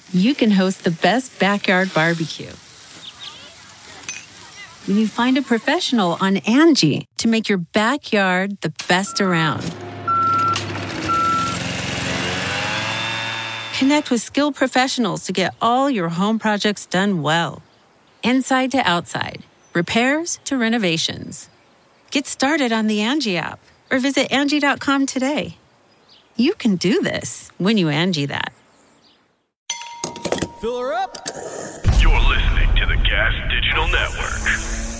you can host the best backyard barbecue. When you find a professional on Angie to make your backyard the best around. Connect with skilled professionals to get all your home projects done well. Inside to outside, repairs to renovations. Get started on the Angie app or visit Angie.com today. You can do this when you Angie that. Fill her up. You're listening to the Gas Digital Network.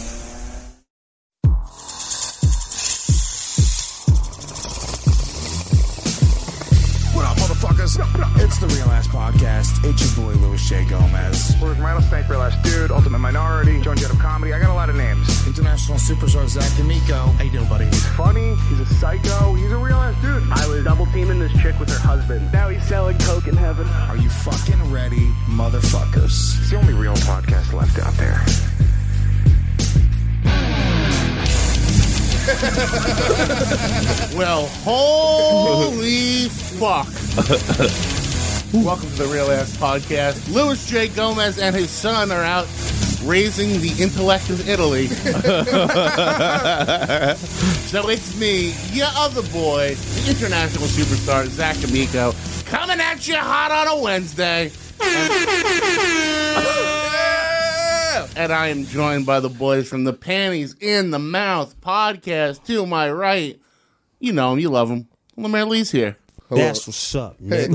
What up, motherfuckers? It's the Real Ass Podcast. It's your boy, Louis J. Gomez. We're with Rattlesnake, Real Ass Dude, Ultimate Minority, Joan Jett of Comedy. I got a lot of names. International superstar Zach D'Amico. How you doing, buddy? He's funny. He's a psycho. He's a real ass dude. I was double teaming this chick with her husband. Now he's selling coke in heaven. Are you fucking ready, motherfuckers? It's the only real podcast left out there. Well, holy fuck. Welcome to the Real Ass Podcast. Louis J. Gomez and his son are out raising the intellect of Italy. So it's me, your other boy, the international superstar, Zach D'Amico, coming at you hot on a Wednesday. And I am joined by the boys from the Panties in the Mouth podcast. To my right, you know him, you love him. Lemaire Lee's here. Hello. That's what's up, nigga.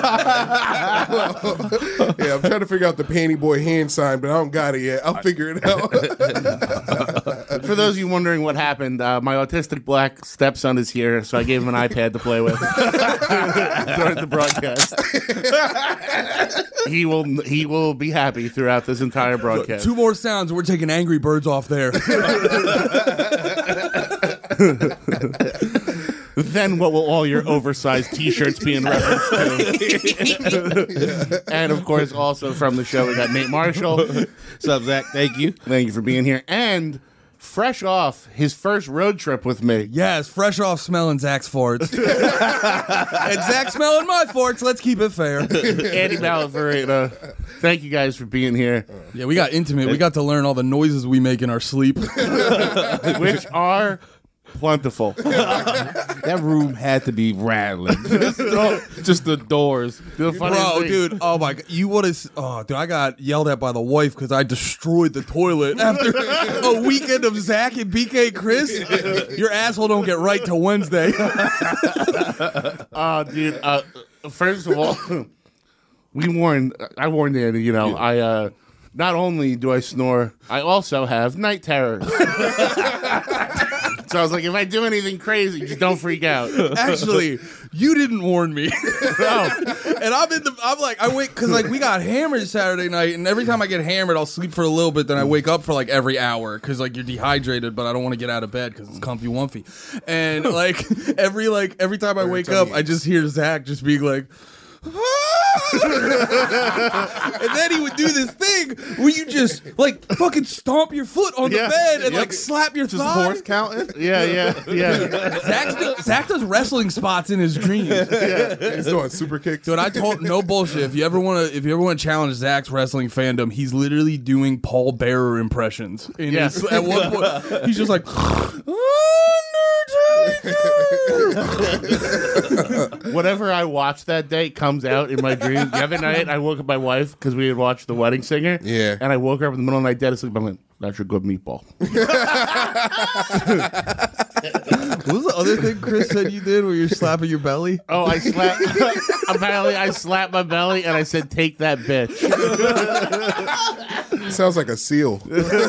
Yeah, I'm trying to figure out the Panty Boy hand sign, but I don't got it yet. I'll figure it out. For those of you wondering what happened, my autistic black stepson is here, so I gave him an iPad to play with during the broadcast. He will be happy throughout this entire broadcast. Two more sounds, and we're taking Angry Birds off there. Then what will all your oversized T-shirts be in reference to? And, of course, also from the show, we got Nate Marshall. What's up, Zach? Thank you. Thank you for being here. And fresh off his first road trip with me. Yes, fresh off smelling Zach's farts. And Zach smelling my farts. Let's keep it fair. Andy Malaverita. Thank you guys for being here. Yeah, we got intimate. We got to learn all the noises we make in our sleep. Which are plentiful. That room had to be rattling. Just the doors. The Bro, dude, oh my God. You would have, dude, I got yelled at by the wife because I destroyed the toilet after a weekend of Zach and BK Chris. Your asshole don't get right till Wednesday. Dude, first of all, I warned Andy, you know, I not only do I snore, I also have night terrors. So I was like, if I do anything crazy, just don't freak out. Actually, you didn't warn me. No. And I'm like, I wake, because like we got hammered Saturday night, and every time I get hammered, I'll sleep for a little bit, then I wake up for like every hour, because like you're dehydrated, but I don't want to get out of bed because it's comfy wumpy. And like every time I wake up, I just hear Zach just being like, and then he would do this thing where you just like fucking stomp your foot on the bed and like slap your thigh. Horse counting? Yeah. Zach does wrestling spots in his dreams. He's doing super kicks. Dude, I told no bullshit. If you ever want to challenge Zach's wrestling fandom, he's literally doing Paul Bearer impressions. At one point, he's just like, Undertaker. Whatever I watched that day comes out in my dream. The other night, I woke up my wife because we had watched The Wedding Singer. Yeah. And I woke her up in the middle of the night dead asleep. I'm like, that's your good meatball. What was the other thing Chris said you did where you're slapping your belly? Oh, I slapped. Apparently, I slapped my belly and I said, take that bitch. Sounds like a seal.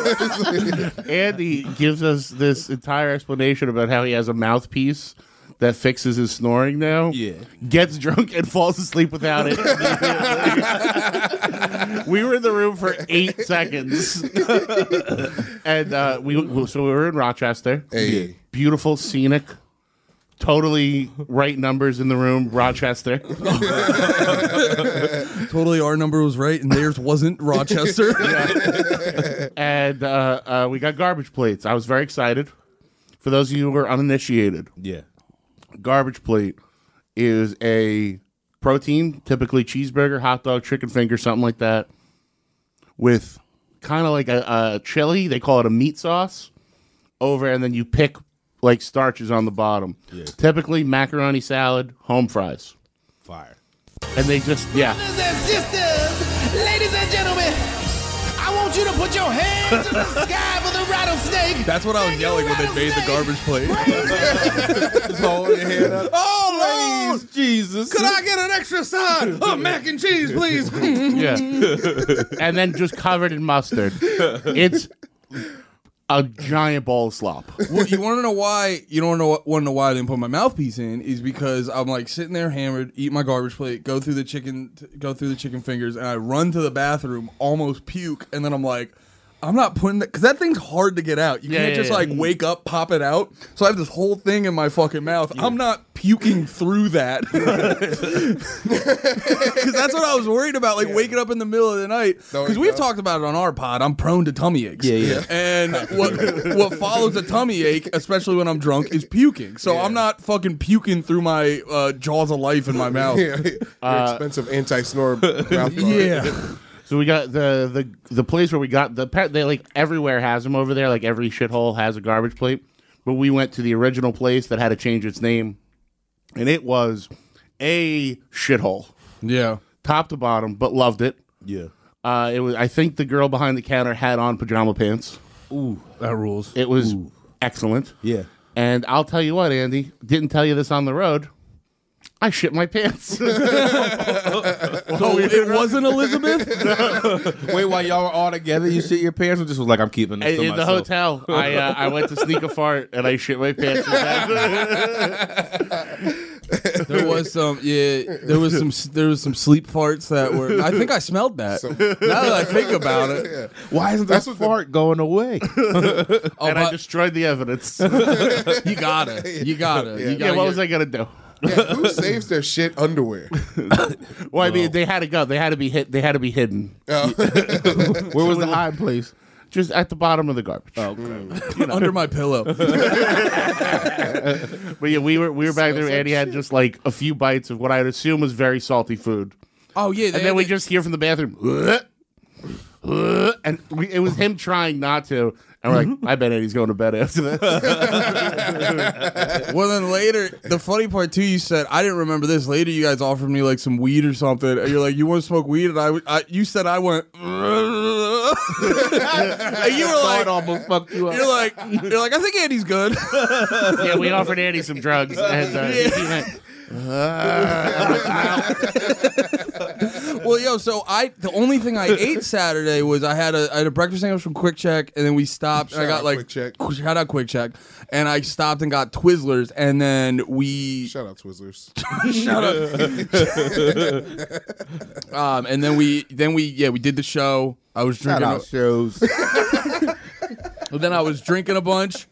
Andy gives us this entire explanation about how he has a mouthpiece that fixes his snoring now. Yeah. Gets drunk and falls asleep without it. We were in the room for 8 seconds. And we were in Rochester. Hey. Beautiful, scenic, totally right numbers in the room, Rochester. Totally our number was right and theirs wasn't, Rochester. And we got garbage plates. I was very excited. For those of you who are uninitiated. Yeah. Garbage plate is a protein, typically cheeseburger, hot dog, chicken finger, something like that, with kind of like a chili. They call it a meat sauce over, and then you pick like starches on the bottom. Yeah. Typically macaroni salad, home fries. Fire. And they just, yeah. Brothers and sisters, ladies and gentlemen, I want you to put your hands in the sky for the rattlesnake. That's what I was yelling when they made the garbage plate. Just holding your hand up. Oh, Lord, Jesus. could I get an extra side of mac and cheese, please? Yeah. And then just covered in mustard. It's a giant bowl of slop. Well, you want to know why? You don't want to know why I didn't put my mouthpiece in? Is because I'm like sitting there hammered, eat my garbage plate, go through the chicken fingers, and I run to the bathroom, almost puke, and then I'm like, I'm not putting that, because that thing's hard to get out. You can't just like wake up, pop it out. So I have this whole thing in my fucking mouth. I'm not puking through that. Because that's what I was worried about, like waking up in the middle of the night. Because we've talked about it on our pod. I'm prone to tummy aches. Yeah. And what follows a tummy ache, especially when I'm drunk, is puking. So I'm not fucking puking through my jaws of life in my mouth. Your expensive anti-snore mouth guard. Yeah. So we got the place where we got the pet. They like everywhere has them over there. Like every shithole has a garbage plate. But we went to the original place that had to change its name, and it was a shithole. Yeah. Top to bottom, but loved it. Yeah. It was. I think the girl behind the counter had on pajama pants. Ooh, that rules. It was excellent. Yeah. And I'll tell you what, Andy, didn't tell you this on the road. I shit my pants. So it wasn't Elizabeth? Wait, while y'all were all together, you shit your pants, or just was like, I'm keeping this to In myself? the hotel, I went to sneak a fart and I shit my pants. There was some some sleep farts that were. I think I smelled that. Now that I think about it, Why isn't this fart going away? And I destroyed the evidence. You gotta. Yeah, what was I gonna do? Yeah, who saves their shit underwear? Well, I mean, they had to go. They had to be hit. They had to be hidden. Where was the hiding place? Just at the bottom of the garbage. Under my pillow. But yeah, we were back there. Andy had just like a few bites of what I'd assume was very salty food. Oh yeah, And then we just hear from the bathroom, and it was him trying not to. And we're like, I bet Eddie's going to bed after this. Well, then later, the funny part too, you said, I didn't remember this. Later, you guys offered me like some weed or something. And you're like, you want to smoke weed? And you said I went, and you were like, almost fucked you up. you're like, I think Andy's good. Yeah, we offered Andy some drugs. And he went, Well, yo, so the only thing I ate Saturday was I had a breakfast sandwich from Quick Check, and then we stopped. And I got like Quick Check. Shout out Quick Check, and I stopped and got Twizzlers, and then we Shout out Twizzlers. shout out, and then we did the show. I was Shout drinking. out shows. And then I was drinking a bunch.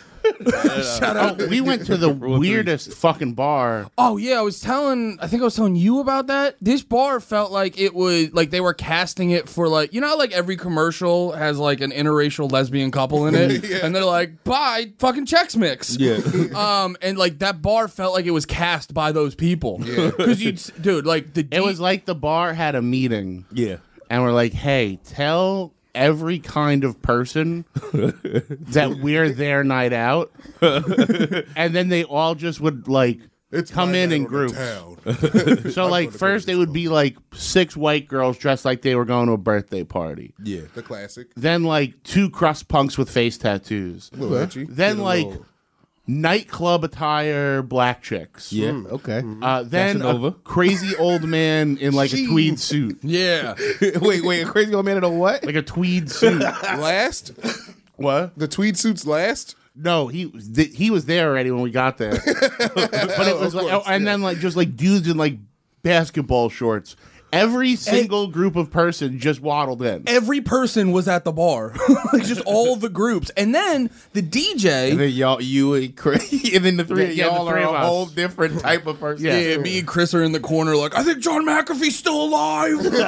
we went to the weirdest fucking bar. Oh yeah, I think I was telling you about that. This bar felt like it was like they were casting it for like, you know how like every commercial has like an interracial lesbian couple in it, and they're like, buy fucking Chex Mix. Yeah. And like that bar felt like it was cast by those people. Yeah. Because dude, like It was like the bar had a meeting. Yeah. And we're like, hey, tell every kind of person that we're their night out. And then they all just would like come in and groups. So like first it would be like 6 white girls dressed like they were going to a birthday party. Yeah. The classic. Then like 2 crust punks with face tattoos. Then like nightclub attire black chicks. Yeah. Okay. Then a crazy old man in like a tweed suit. yeah. wait, a crazy old man in a what? Like a tweed suit. Last? What? The tweed suits last? No, he was there already when we got there. But it was like, and then like just like dudes in like basketball shorts Every single group of person just waddled in. Every person was at the bar, like just all the groups, and then the DJ. And then you and Chris, and then the three of y'all the three are of a us. whole different type of person. Yeah, me and Chris are in the corner, like I think John McAfee's still alive. Dude,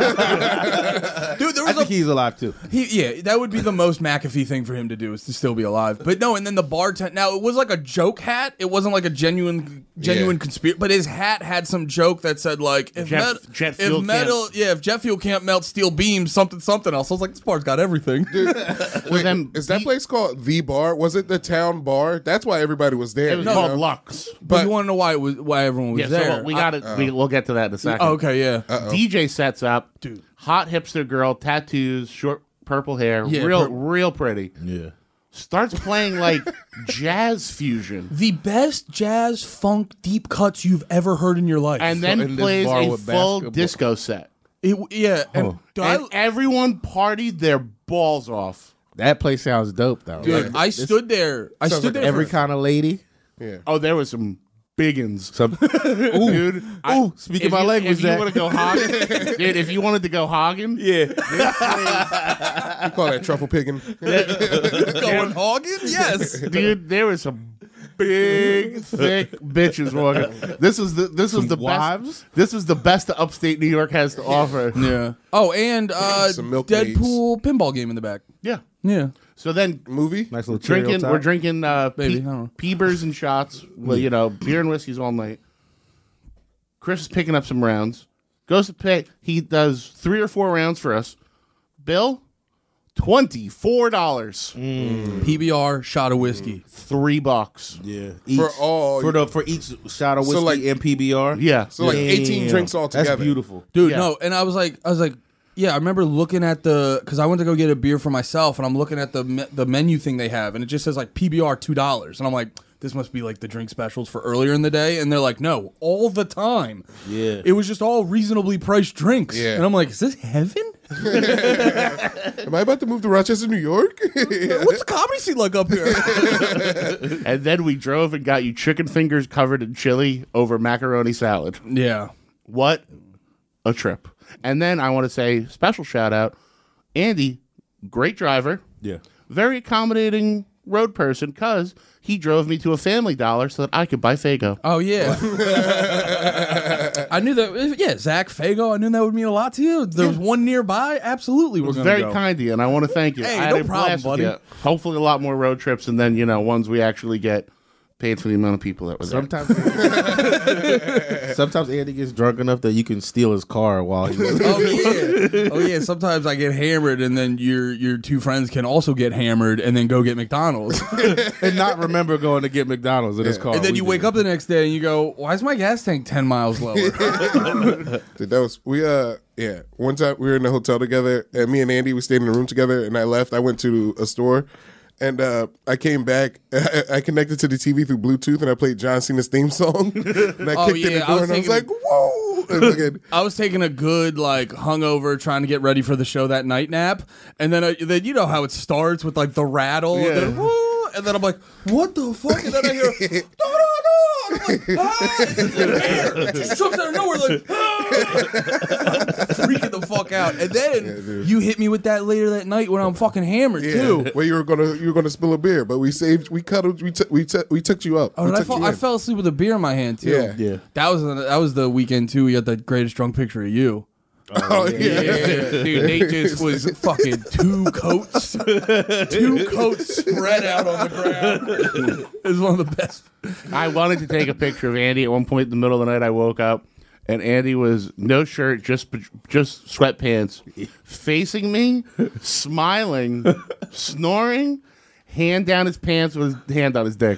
there I was think he's alive too. that would be the most McAfee thing for him to do is to still be alive. But no, and then the bartender. Now it was like a joke hat. It wasn't like a genuine conspiracy. But his hat had some joke that said like if jet fuel can't melt steel beams, something else. I was like, this bar's got everything. Wait, is that place called The Bar? Was it the town bar? That's why everybody was there. It was called Lux. But you want to know why everyone was there? So we got it. We'll get to that in a second. Oh, okay, yeah. DJ sets up, dude. Hot hipster girl, tattoos, short purple hair, real pretty. Yeah. Starts playing like jazz fusion, The best jazz funk deep cuts you've ever heard in your life. and then in this plays bar a with full basketball. disco set. And And everyone partied their balls off. That place sounds dope though. dude, I stood there. I stood there Every for- kind of lady. Oh, there was some biggins. Dude. Speaking my language, if you Zach. want to go hogging, dude, if you wanted to go hogging, You call that truffle picking? going hogging. Yes. dude, there was some big, thick bitches walking. This was the wives? best. This was the best that upstate New York has to offer. Yeah. Oh, and Some milkmaids. Deadpool pinball game in the back. Yeah. Yeah. So then Movie? Nice little drinking, Cheerio we're top. drinking Maybe, I don't know. Peebers and shots. Well, beer and whiskeys all night. Chris is picking up some rounds. Goes to pay. He does 3 or 4 rounds for us. Bill, $24. PBR shot of whiskey. $3. Yeah. For all. for each shot of whiskey like- and PBR. Yeah. So like 18 Damn. drinks all together. That's beautiful. Dude, Yeah. no, and I was like, yeah, I remember looking at because I went to go get a beer for myself, and I'm looking at the menu thing they have, and it just says like PBR $2, and I'm like, this must be like the drink specials for earlier in the day, and they're like, no, all the time. Yeah. It was just all reasonably priced drinks, Yeah. and I'm like, is this heaven? Am I about to move to Rochester, New York? What's the comedy scene like up here? And then we drove and got you chicken fingers covered in chili over macaroni salad. Yeah. What a trip. And then I want to say special shout out, Andy, great driver. Yeah. Very accommodating road person because he drove me to a Family Dollar so that I could buy Faygo. Oh, yeah. I knew that. Yeah, Zach, Faygo, I knew that would mean a lot to you. There was one nearby. Absolutely, we're going to Very go. kind of you, and I want to thank you. Hey, I had no a problem, blast with buddy. you. Hopefully a lot more road trips, and then, ones we actually get paid for the amount of people that were there. Sometimes Andy gets drunk enough that you can steal his car while he's Oh yeah. Sometimes I get hammered, and then your 2 friends can also get hammered, and then go get McDonald's. and not remember going to get McDonald's in his car. And then you wake up the next day and you go, "Why is my gas tank 10 miles lower?" Dude, that was one time we were in the hotel together, and me and Andy, we stayed in a room together, and I left. I went to a store, and I came back. I connected to the TV through Bluetooth, and I played John Cena's theme song. And I kicked in the door, and I was like, "Whoa!" And fucking- I was taking a good hungover, trying to get ready for the show that night nap, and then you know how it starts with like the rattle, and then woo, and then I'm like, "What the fuck?" And then I hear, "No, no, no!" And I'm like, "Ah!" And then it just jumps out of nowhere, like, "Ah!" freaking the fuck out. And then you hit me with that later that night when I'm fucking hammered too. Well, you were gonna spill a beer, but we took you up. Oh, We and took you I in. fell asleep with a beer in my hand too. Yeah. That was the weekend too. We got the greatest drunk picture of you. Oh yeah. Dude, Nate just was fucking 2 coats spread out on the ground. It was one of the best. I wanted to take a picture of Andy at one point in the middle of the night. I woke up, and Andy was no shirt, just sweatpants, facing me, smiling, snoring, hand down his pants with his hand on his dick.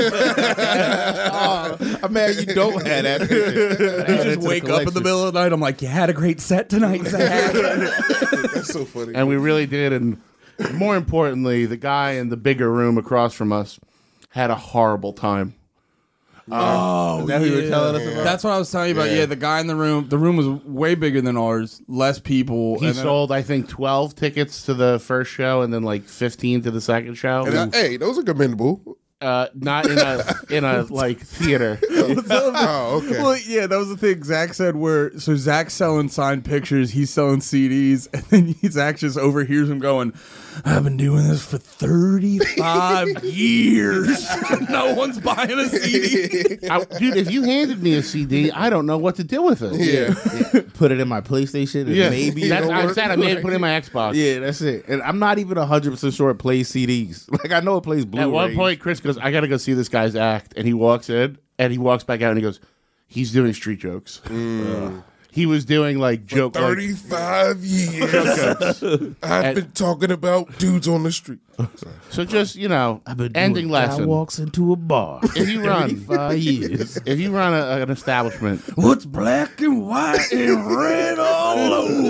I'm mad you don't have that. You just wake up in the middle of the night. I'm like, you had a great set tonight, Zach. That's so funny. And we really did. And more importantly, the guy in the bigger room across from us had a horrible time. Is that who you were telling us about? That's what I was telling you about. Yeah, the guy in the room. The room was way bigger than ours. Less people. He and then- sold, I think, 12 tickets to the first show and then like 15 to the second show. And hey, those are commendable. Not in a like theater. Oh, okay. Well, yeah, that was the thing Zach said. So Zach's selling signed pictures, he's selling CDs, and then Zach just overhears him going, "I've been doing this for 35 years. No one's buying a CD." Dude, if you handed me a CD, I don't know what to do with it. Yeah. Put it in my PlayStation. And maybe I said I made it put it in my Xbox. Yeah, that's it. And I'm not even 100% sure it plays CDs. Like I know it plays Blu-rays. At one point, Chris goes, "I got to go see this guy's act," and he walks in and he walks back out and he goes, "He's doing street jokes." He was doing like joke 35 years. I've been talking about dudes on the street. So just ending Guy lesson. walks into a bar. If you run 35 years. if you run an establishment, What's black and white and red all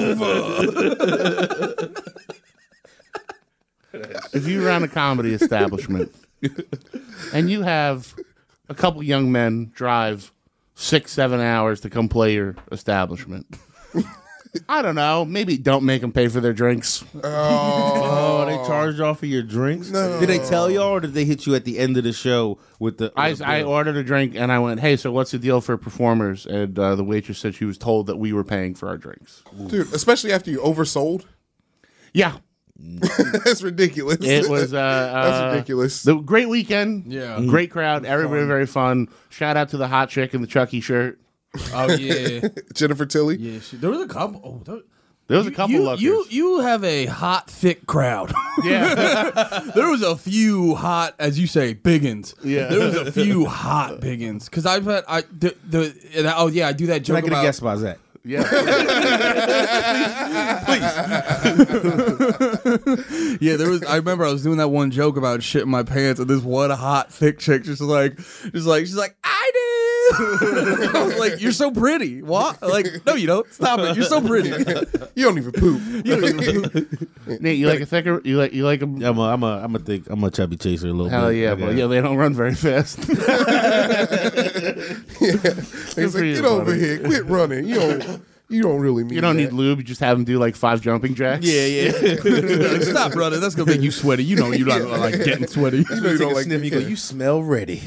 over? if you run a comedy establishment and you have a couple young men drive 6-7 hours to come play your establishment, I don't know, maybe don't make them pay for their drinks. Oh, they charged y'all for your drinks? No. Did they tell y'all or did they hit you at the end of the show with the I ordered a drink and I went, "Hey, so what's the deal for performers?" And the waitress said she was told that we were paying for our drinks. Dude, especially after you oversold. Yeah. That's ridiculous. It was That's ridiculous. The great weekend. Yeah. Great crowd. Everybody very fun. Shout out to the hot chick in the Chucky shirt. Oh, yeah. Jennifer Tilly. Yeah, there was a couple. There was a couple lookers. You have a hot, thick crowd. Yeah. There was a few hot, as you say, biggins. Yeah. There was a few hot biggins. Because I've had, I do that joke Can I get about. a guess by Zach? Yeah. Yeah, there was. I remember I was doing that one joke about shitting my pants, and this one hot, thick chick she's like, she's like, "I do." I was like, "You're so pretty." What? Like, no, you don't. Stop it. You're so pretty. You don't even poop. Nate, you like a thicker? You like a? I'm a chubby chaser a little Hell bit. yeah, but yeah, they don't run very fast. He's like, you, "Get over buddy." here. Quit running. You don't really mean You don't need that." lube. You just have them do like 5 jumping jacks. Yeah. Like, stop, brother. That's gonna make you sweaty. You know you're not like getting sweaty. You know you don't like Sniff, you go, you smell ready.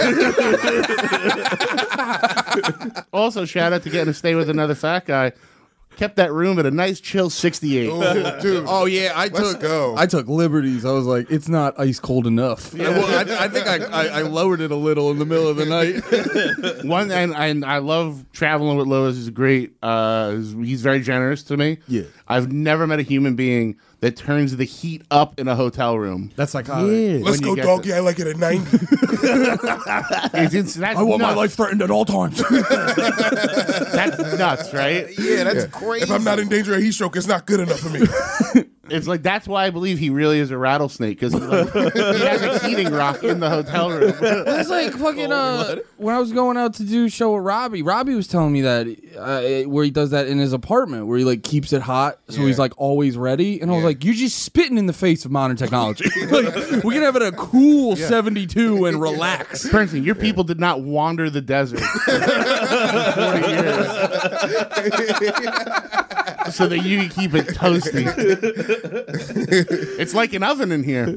Also, shout out to getting to stay with another fat guy. Kept that room at a nice chill 68. Oh, dude. Oh yeah, I took liberties. I was like, it's not ice cold enough. Yeah. I think I lowered it a little in the middle of the night. And I love traveling with Lois. He's great. He's very generous to me. Yeah. I've never met a human being that turns the heat up in a hotel room. That's like, Let's go, doggy. I like it at 90. That's I want my nuts. life threatened at all times. That's nuts, right? Yeah, that's crazy. If I'm not in danger of heat stroke, it's not good enough for me. It's like that's why I believe he really is a rattlesnake because he has a heating rock in the hotel room. It's like fucking when I was going out to do a show with Robbie was telling me that where he does that in his apartment where he like keeps it hot so he's like always ready, and I was like, you're just spitting in the face of modern technology. Like, we can have it a cool 72 and relax. Princeton, your people did not wander the desert for 40 years so that you can keep it toasty. It's like an oven in here.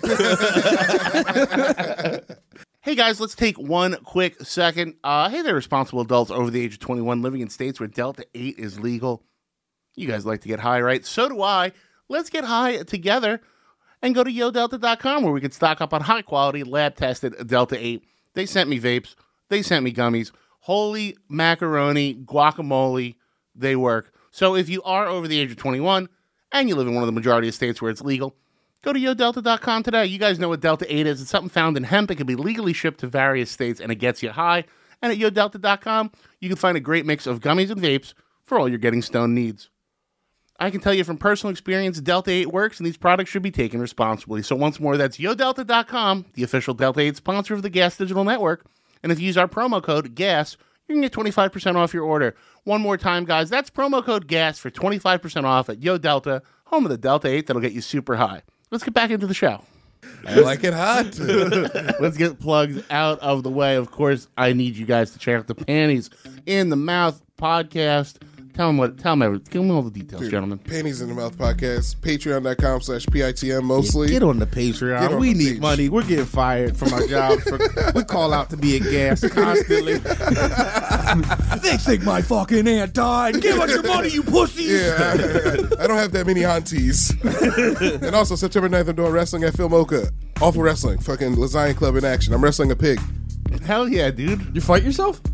Hey guys, let's take one quick second. Hey there, responsible adults over the age of 21 living in states where Delta 8 is legal. You guys like to get high, right? So do I. Let's get high together and go to YoDelta.com where we can stock up on high-quality, lab-tested Delta 8. They sent me vapes. They sent me gummies. Holy macaroni, guacamole, they work. So if you are over the age of 21 and you live in one of the majority of states where it's legal, go to YoDelta.com today. You guys know what Delta 8 is. It's something found in hemp. It can be legally shipped to various states, and it gets you high. And at YoDelta.com, you can find a great mix of gummies and vapes for all your getting stoned needs. I can tell you from personal experience, Delta 8 works, and these products should be taken responsibly. So once more, that's YoDelta.com, the official Delta 8 sponsor of the Gas Digital Network. And if you use our promo code GAS, you can get 25% off your order. One more time, guys, that's promo code GAS for 25% off at YoDelta, home of the Delta 8 that'll get you super high. Let's get back into the show. I like it hot. Let's get plugs out of the way. Of course, I need you guys to check out the Panties in the Mouth podcast. Tell them give them all the details, gentlemen. Panties in the Mouth Podcast, patreon.com/PITM mostly. Get on the Patreon. Get on We the need page. money. We're getting fired from our jobs. We call out to be at gas constantly. They think my fucking aunt died. Give us your money, you pussies. Yeah, I don't have that many aunties. And also, September 9th, I'm doing wrestling at Phil Mocha. Awful Wrestling. Fucking Lasagna Club in action. I'm wrestling a pig. Hell yeah, dude. You fight yourself?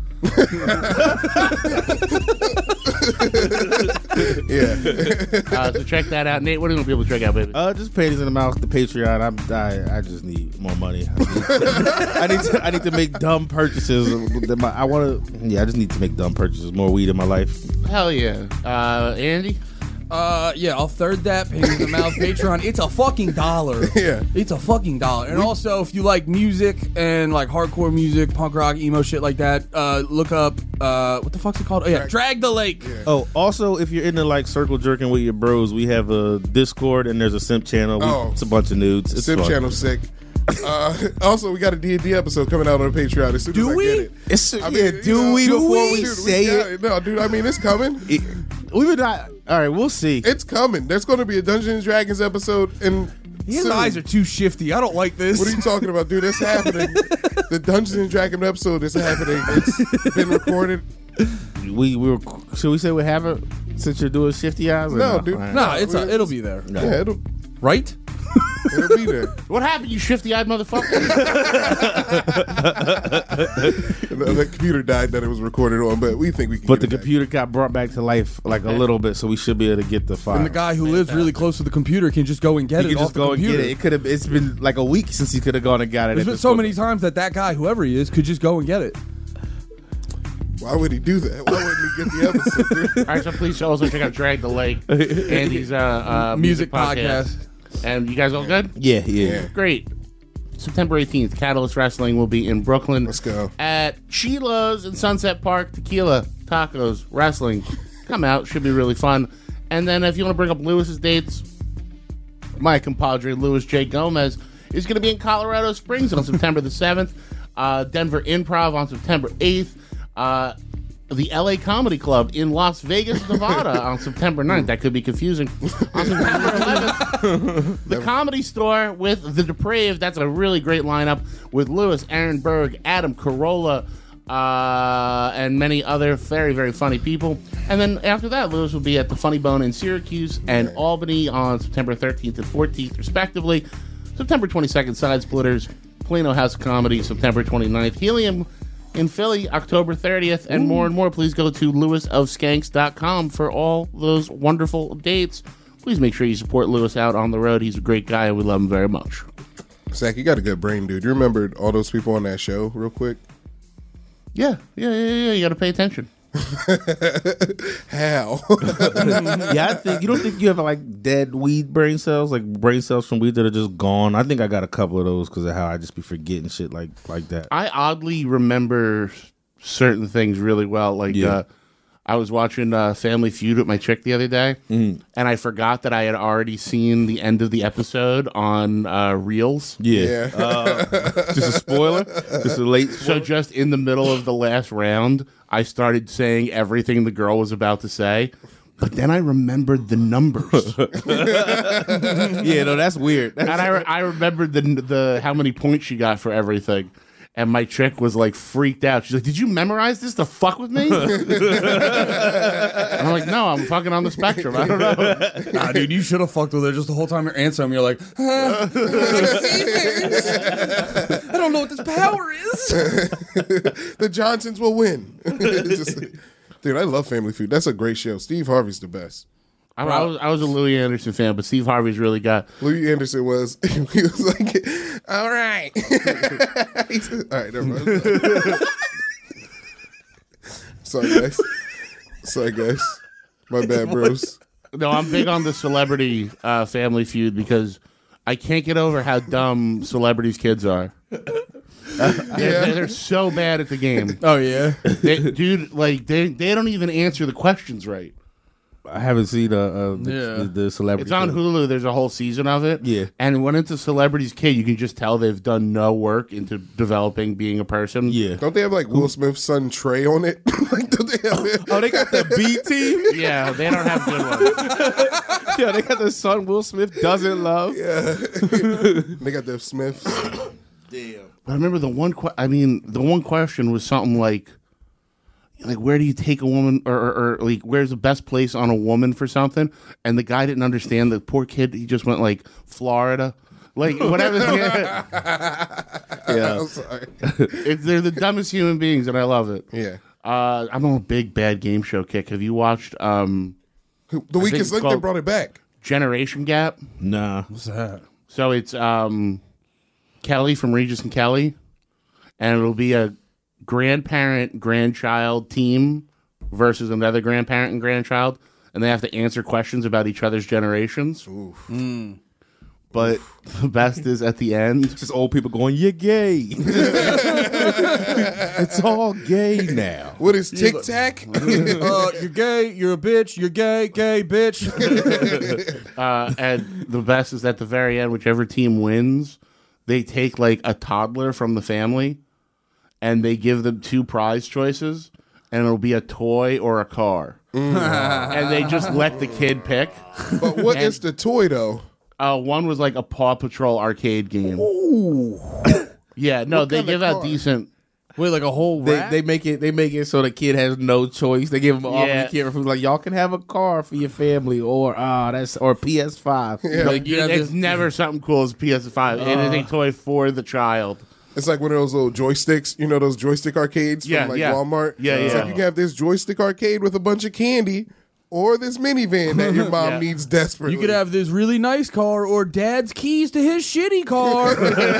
Yeah. So check that out. Nate, what are you going to be able to check out, baby? Just Panties in the Mouth, the Patreon. I just need more money. I need to make dumb purchases. I just need to make dumb purchases. More weed in my life. Hell yeah. Andy? Yeah, I'll third that. Panties in the Mouth Patreon. It's a fucking $1. Yeah. It's a fucking $1. And also, if you like music and like hardcore music, punk rock, emo shit like that, look up what the fuck's it called? Oh yeah, Drag the Lake. Yeah. Oh, also, if you're into like circle jerking with your bros, we have a Discord and there's a simp channel. It's a bunch of nudes. It's Simp fun. channel sick. Also, we got a D&D episode coming out on the Patreon as soon as I get it. Do we before we dude, say got it? No, dude, I mean, it's coming. We would not. All right, we'll see. It's coming. There's going to be a Dungeons and Dragons episode. And His soon. eyes are too shifty. I don't like this. What are you talking about, dude? It's happening. The Dungeons and Dragons episode is happening. It's been recorded. Should we say we have it since you're doing shifty eyes? Or No, dude. All right. Nah, it'll be there. Yeah, Right? it'll be there. What happened, you shifty-eyed motherfucker? The computer died that it was recorded on, but we think we can. But the get it back. computer got brought back to life like a little bit, so we should be able to get the file. And the guy who lives really close to the computer can just go and get he it can off just the go and computer. get it. It's been like a week since he could have gone and got it. There's at been the so store. many times that guy, whoever he is, could just go and get it. Why would he do that? Why wouldn't he get the episode, dude? All right, so please also check out Drag the Lake, Andy's music podcast. And you guys all good? Yeah. Great. September 18th, Catalyst Wrestling will be in Brooklyn. Let's go. At Sheila's in Sunset Park. Tequila, tacos, wrestling. Come out. Should be really fun. And then if you want to bring up Lewis's dates, my compadre Louis J. Gomez is going to be in Colorado Springs on September the 7th. Denver Improv on September 8th. The LA Comedy Club in Las Vegas, Nevada on September 9th. That could be confusing. On September 11th, the Comedy Store with The Depraved. That's a really great lineup with Lewis, Aaron Berg, Adam Carolla, and many other very, very funny people. And then after that, Lewis will be at the Funny Bone in Syracuse and Albany on September 13th and 14th, respectively. September 22nd, Side Splitters, Plano House of Comedy, September 29th, Helium in Philly, October 30th, and more, please go to lewisofskanks.com for all those wonderful dates. Please make sure you support Lewis out on the road. He's a great guy, and we love him very much. Zach, you got a good brain, dude. You remembered all those people on that show real quick? Yeah. You got to pay attention. How? Yeah, you don't think you have like dead weed brain cells, like brain cells from weed that are just gone? I think I got a couple of those because of how I just be forgetting shit like that. I oddly remember certain things really well. Like, I was watching Family Feud with my chick the other day, and I forgot that I had already seen the end of the episode on Reels. Yeah. Just a spoiler? Just a late spoiler? So just in the middle of the last round, I started saying everything the girl was about to say, but then I remembered the numbers. Yeah, no, that's weird. And I remembered the how many points she got for everything. And my chick was like freaked out. She's like, "Did you memorize this to fuck with me?" And I'm like, "No, I'm fucking on the spectrum. I don't know." Nah, dude, you should have fucked with her just the whole time you're answering. You're like, I don't know what this power is. The Johnsons will win. Dude, I love Family Feud. That's a great show. Steve Harvey's the best. I was a Louis Anderson fan, but Steve Harvey's really got. Louis Anderson was, he was like, all right. He said, all right, never mind. Sorry, guys. My bad, bros. No, I'm big on the celebrity Family Feud because I can't get over how dumb celebrities' kids are. They're so bad at the game. Oh, yeah? Dude, like, they don't even answer the questions right. I haven't seen the celebrity. It's on Hulu. There's a whole season of it. Yeah. And when it's a celebrity's kid, you can just tell they've done no work into developing being a person. Yeah. Don't they have like Will Smith's son Trey on it? Like, don't they have it? Oh, they got the B team. Yeah, they don't have good ones. Yeah, they got the son Will Smith doesn't love. Yeah. They got the Smiths. Damn. But I remember the one question was something like where do you take a woman or like where's the best place on a woman for something? And the guy didn't understand. The poor kid, he just went like Florida. Like whatever. Yeah. I'm sorry. They're the dumbest human beings and I love it. Yeah. I'm on a big bad game show kick. Have you watched The Weakest Link? They brought it back. Generation Gap? Nah. What's that? So it's Kelly from Regis and Kelly, and it'll be a grandparent-grandchild team versus another grandparent and grandchild, and they have to answer questions about each other's generations. Oof. But the best is at the end. Just old people going, "You're gay." It's all gay now. What is Tic Tac? You're gay. You're a bitch. You're gay. Gay bitch. And the best is at the very end, whichever team wins, they take like a toddler from the family, and they give them 2 prize choices, and it'll be a toy or a car. And they just let the kid pick. But what is the toy though? One was like a Paw Patrol arcade game. Ooh. Yeah, no, they give out car? decent. Wait, like a whole rack? They make it so the kid has no choice. They give him all the kid food. Like, y'all can have a car for your family or PS5. Yeah. Like, it's never something cool as PS5. It is a toy for the child. It's like one of those little joysticks, you know, those joystick arcades from Walmart. Yeah, It's like you can have this joystick arcade with a bunch of candy, or this minivan that your mom needs desperately. You could have this really nice car or dad's keys to his shitty car.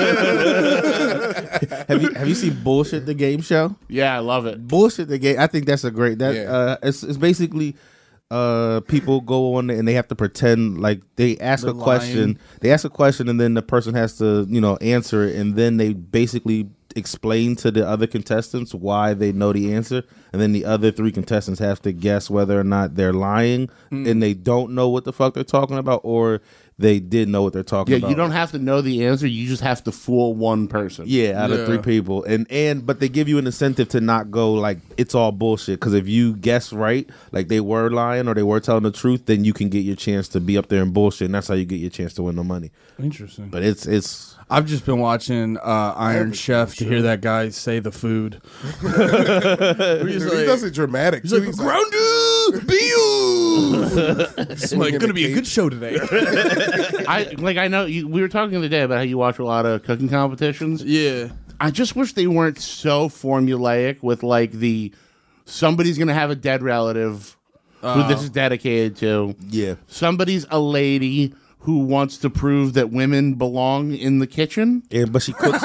Have you seen Bullshit the Game Show? Yeah, I love it. Bullshit the Game. I think that's a great. It's basically people go on and they have to pretend like they ask a question. They ask a question and then the person has to answer it, and then they basically explain to the other contestants why they know the answer, and then the other 3 contestants have to guess whether or not they're lying and they don't know what the fuck they're talking about, or they did know what they're talking about. Yeah, you don't have to know the answer. You just have to fool one person. Yeah, out of 3 people, but they give you an incentive to not go like it's all bullshit, because if you guess right, like they were lying or they were telling the truth, then you can get your chance to be up there and bullshit, and that's how you get your chance to win the money. Interesting. But it's. I've just been watching Iron Chef to hear that guy say the food. He does it dramatic. He's like, grounded beef. It's like going to be a good show today. I know we were talking the other day about how you watch a lot of cooking competitions. Yeah. I just wish they weren't so formulaic with like somebody's going to have a dead relative who this is dedicated to. Yeah. Somebody's a lady who wants to prove that women belong in the kitchen. Yeah, but she cooks.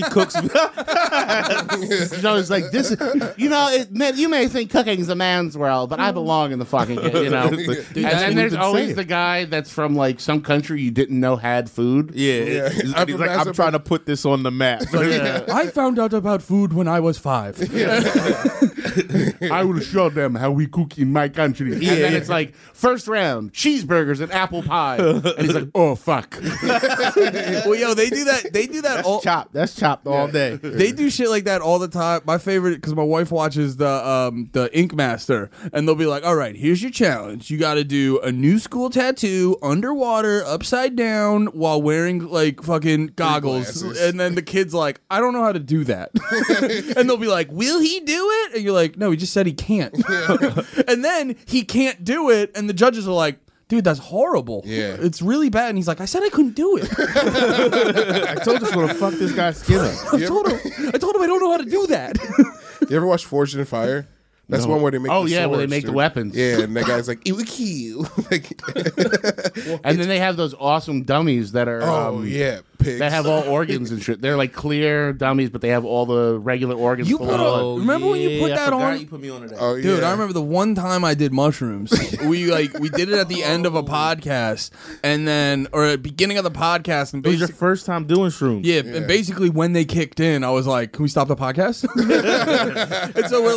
It's like this. You may think cooking's a man's world, but I belong in the fucking kitchen. Dude, and then there's always the guy that's from like some country you didn't know had food. Yeah. He's like, I'm trying to put this on the map. I found out about food when I was 5. I will show them how we cook in my country. And then it's like, first round, cheeseburgers and apple pie. And he's like, oh, fuck. Well, yo, they do that. They do that. That's chopped all day. They do shit like that all the time. My favorite, because my wife watches the Ink Master, and they'll be like, all right, here's your challenge. You got to do a new school tattoo underwater, upside down, while wearing like fucking goggles. And then the kid's like, I don't know how to do that. And they'll be like, will he do it? And you're like, no, he just said he can't. And then he can't do it, and the judges are like, dude, that's horrible. Yeah. It's really bad. And he's like, I said I couldn't do it. I told you to fuck this guy's skin up. I told him I don't know how to do that. You ever watch Forged in Fire? That's one where they make the swords, where they make the weapons. Yeah, and that guy's like, it would kill. And then they have those awesome dummies that are pigs. that have all organs and shit. They're like clear dummies, but they have all the regular organs. Remember when you put that on? You put me on today. Oh, Dude, yeah. I remember the one time I did mushrooms. we did it at the end of a podcast, and then or at the beginning of the podcast, and It was your first time doing shrooms. yeah, and basically when they kicked in, I was like, "Can we stop the podcast?" And so we're like,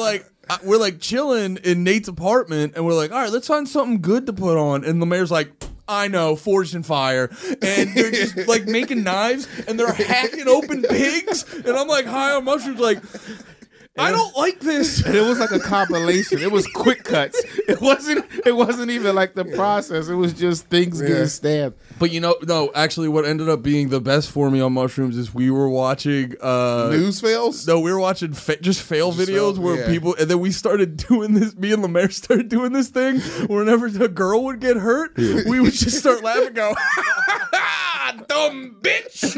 we're like chilling in Nate's apartment, and we're like, all right, let's find something good to put on. And the mayor's like, I know, Forged in Fire. And they're just like making knives, and they're hacking open pigs. And I'm like high on mushrooms, like, I don't like this. And it was like a compilation. It was quick cuts. It wasn't even like the process. It was just things getting stabbed. But no, actually what ended up being the best for me on mushrooms is we were watching news fails? No, we were watching just fail videos where people, and then we started doing this, me and Lemaire started doing this thing whenever a girl would get hurt, we would just start laughing and go, dumb bitch.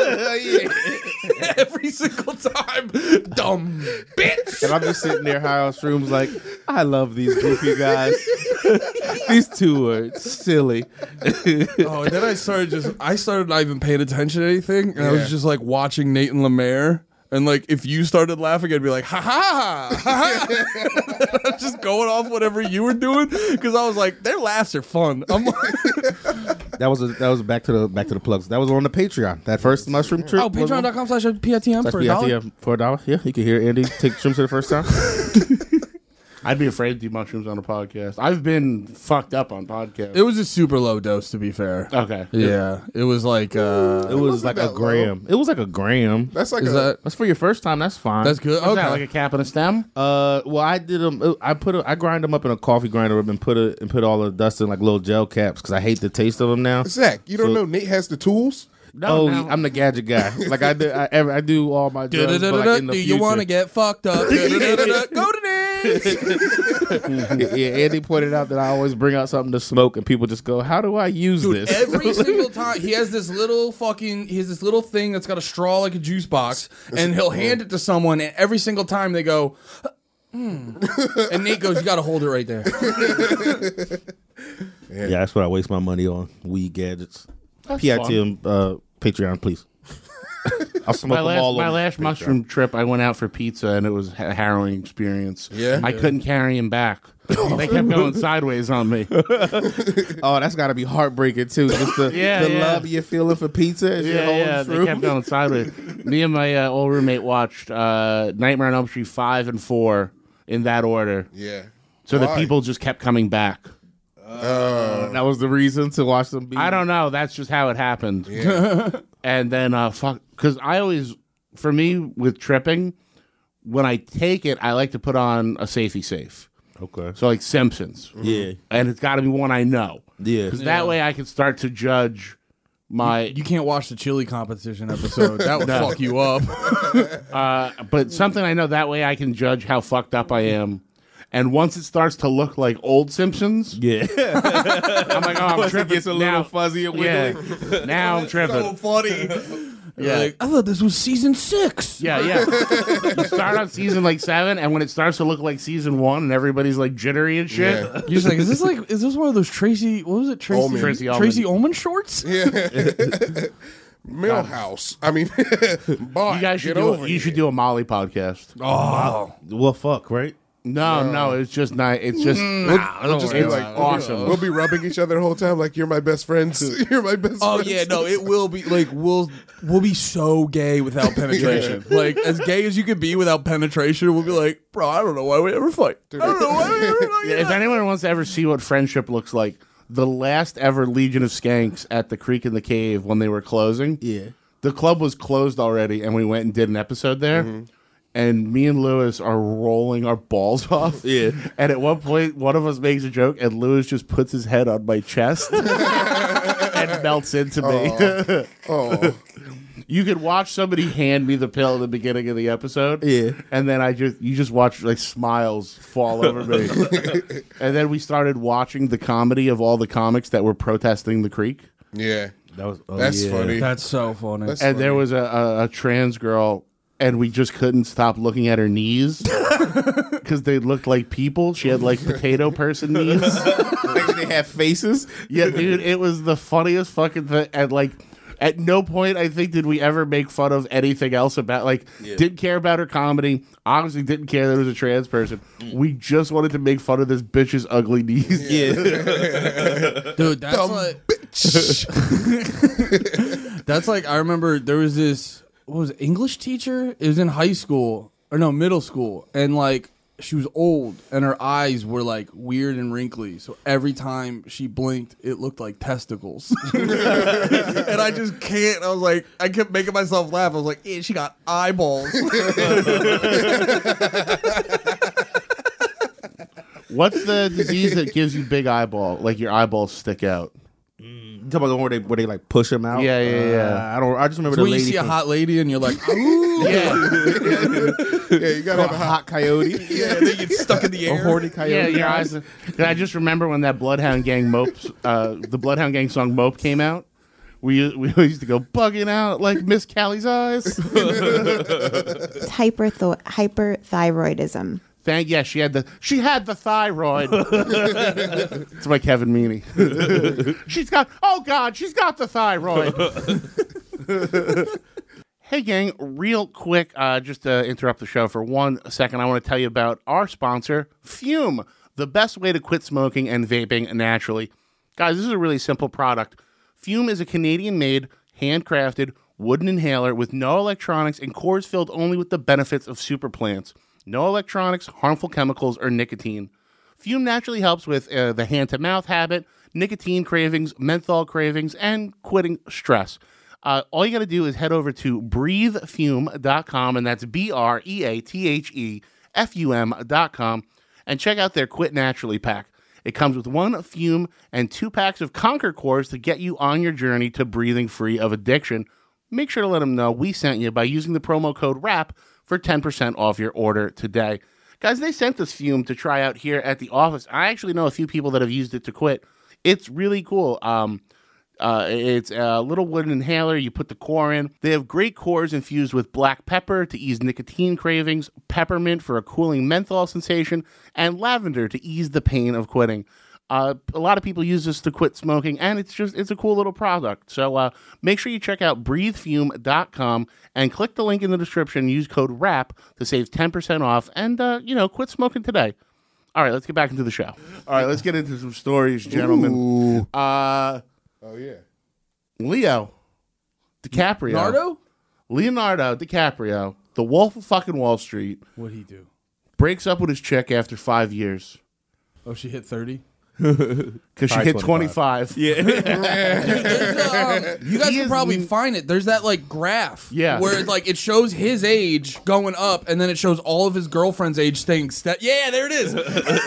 Every single time. Dumb bitch. And I'm just sitting there high on shrooms like, I love these goofy guys. These two are silly. Oh, and then I started not even paying attention to anything, and I was just like watching Nate and Lemaire, and like if you started laughing, I'd be like, ha ha, ha ha. Just going off whatever you were doing, because I was like, their laughs are fun. I'm like, that was back to the plugs. That was on the Patreon. That first mushroom trip. Oh, patreon.com/PITM for $1. For $1. Yeah, you can hear Andy take shrooms for the first time. I'd be afraid to do mushrooms on a podcast. I've been fucked up on podcasts. It was a super low dose, to be fair. Okay. Yeah. It was like it was like a gram. Low. It was like a gram. That's like that's for your first time. That's fine. That's good. Okay. That like a cap and a stem? Well, I did them. I grind them up in a coffee grinder and put all the dust in like little gel caps because I hate the taste of them now. Zach, you don't know Nate has the tools? No, I'm the gadget guy. Like I do all my drugs. But like in the do you want to get fucked up? Go to Nate. Yeah, Andy pointed out that I always bring out something to smoke, and people just go, "How do I use this?" Every single time he has this little thing that's got a straw like a juice box, and he'll hand it to someone, and every single time they go, and Nate goes, "You got to hold it right there." Yeah, that's what I waste my money on: weed gadgets. That's PITM Patreon, please. I'll smoke them all. My last mushroom trip, I went out for pizza, and it was a harrowing experience. Yeah, I couldn't carry him back. They kept going sideways on me. Oh, that's got to be heartbreaking too. Just the love you're feeling for pizza. They kept going sideways. Me and my old roommate watched Nightmare on Elm Street 5 and 4 in that order. Yeah. So the people just kept coming back. That was the reason to watch them. I don't know. That's just how it happened. Yeah. And then because I always, for me with tripping, when I take it, I like to put on a safety safe. Okay. So like Simpsons. Yeah. And it's got to be one I know. Yeah. Because that way I can start to judge my. You can't watch the chili competition episode. That would fuck you up. But something I know, that way I can judge how fucked up I am. And once it starts to look like old Simpsons, yeah, I'm like, oh, I'm tripping. It gets a little fuzzy and wiggly. Yeah. Now I'm tripping. So funny. Yeah, like, I thought this was season 6. Yeah. You start on season like 7, and when it starts to look like season 1, and everybody's like jittery and shit, you're just like, is this one of those Tracy Ullman shorts? Yeah. Millhouse. I mean, you guys should do a Molly podcast. Oh, well, fuck, right? No, it's just not. It's just we'll just be like awesome. We'll be rubbing each other the whole time, like you're my best friends. You're my best. Oh friends. yeah, no, it will be like we'll be so gay without penetration. Like as gay as you could be without penetration. We'll be like, bro, I don't know why we ever fight. I don't know why we ever fight. If anyone wants to ever see what friendship looks like, the last ever Legion of Skanks at the Creek in the Cave when they were closing. Yeah, the club was closed already, and we went and did an episode there. Mm-hmm. And me and Lewis are rolling our balls off. Yeah. And at one point, one of us makes a joke, and Lewis just puts his head on my chest and melts into me. Oh. You could watch somebody hand me the pill at the beginning of the episode. Yeah. And then you just watch like smiles fall over me. And then we started watching the comedy of all the comics that were protesting the Creek. Yeah. That's funny. That's so funny. That's and funny. there was a trans girl, and we just couldn't stop looking at her knees because they looked like people. She had like potato person knees. Like they have faces. Yeah, dude, it was the funniest fucking thing. And like, at no point I think did we ever make fun of anything else about. Like, didn't care about her comedy. Obviously, didn't care that it was a trans person. We just wanted to make fun of this bitch's ugly knees. Yeah, dude, that's dumb like bitch. That's like I remember there was this. What was it, English teacher? It was in high school or no, middle school, and like she was old and her eyes were like weird and wrinkly. So every time she blinked, it looked like testicles. And I just can't. I was like, I kept making myself laugh. I was like, she got eyeballs. What's the disease that gives you big eyeball? Like your eyeballs stick out? You talking about the one where they like push them out? Yeah. I just remember So the when lady. you see a hot lady and you're like, Yeah. Yeah, you gotta have a hot coyote. yeah, they get stuck in the A air. horny coyote. Yeah, your eyes. I just remember when that Bloodhound Gang the Bloodhound Gang song "Mope" came out. We used to go bugging out like Miss Callie's eyes. It's hyperthyroidism. She had the thyroid. It's my Kevin Meaney. she's got the thyroid. Hey gang, real quick, just to interrupt the show for 1 second, I want to tell you about our sponsor, Fume, the best way to quit smoking and vaping naturally. Guys, this is a really simple product. Fume is a Canadian-made, handcrafted, wooden inhaler with no electronics and cores filled only with the benefits of super plants. No electronics, harmful chemicals, or nicotine. Fume naturally helps with the hand-to-mouth habit, nicotine cravings, menthol cravings, and quitting stress. All you got to do is head over to breathefume.com, and that's BREATHEFUM.com, and check out their Quit Naturally pack. It comes with 1 Fume and 2 packs of Conquer cores to get you on your journey to breathing free of addiction. Make sure to let them know we sent you by using the promo code RAP for 10% off your order today. Guys, they sent us Fume to try out here at the office. I actually know a few people that have used it to quit. It's really cool. It's a little wooden inhaler. You put the core in. They have great cores infused with black pepper to ease nicotine cravings, peppermint for a cooling menthol sensation, and lavender to ease the pain of quitting. A lot of people use this to quit smoking, and it's a cool little product. So make sure you check out breathefume.com and click the link in the description. Use code RAP to save 10% off and, quit smoking today. All right, let's get back into the show. All right, let's get into some stories, gentlemen. Ooh. Oh, yeah. Leo DiCaprio. Leonardo DiCaprio, the Wolf of fucking Wall Street. What'd he do? Breaks up with his chick after 5 years. Oh, she hit 30? Because she hit 25. Yeah. You guys can probably find it. There's that like graph, where it shows his age going up, and then it shows all of his girlfriend's age staying Yeah, there it is.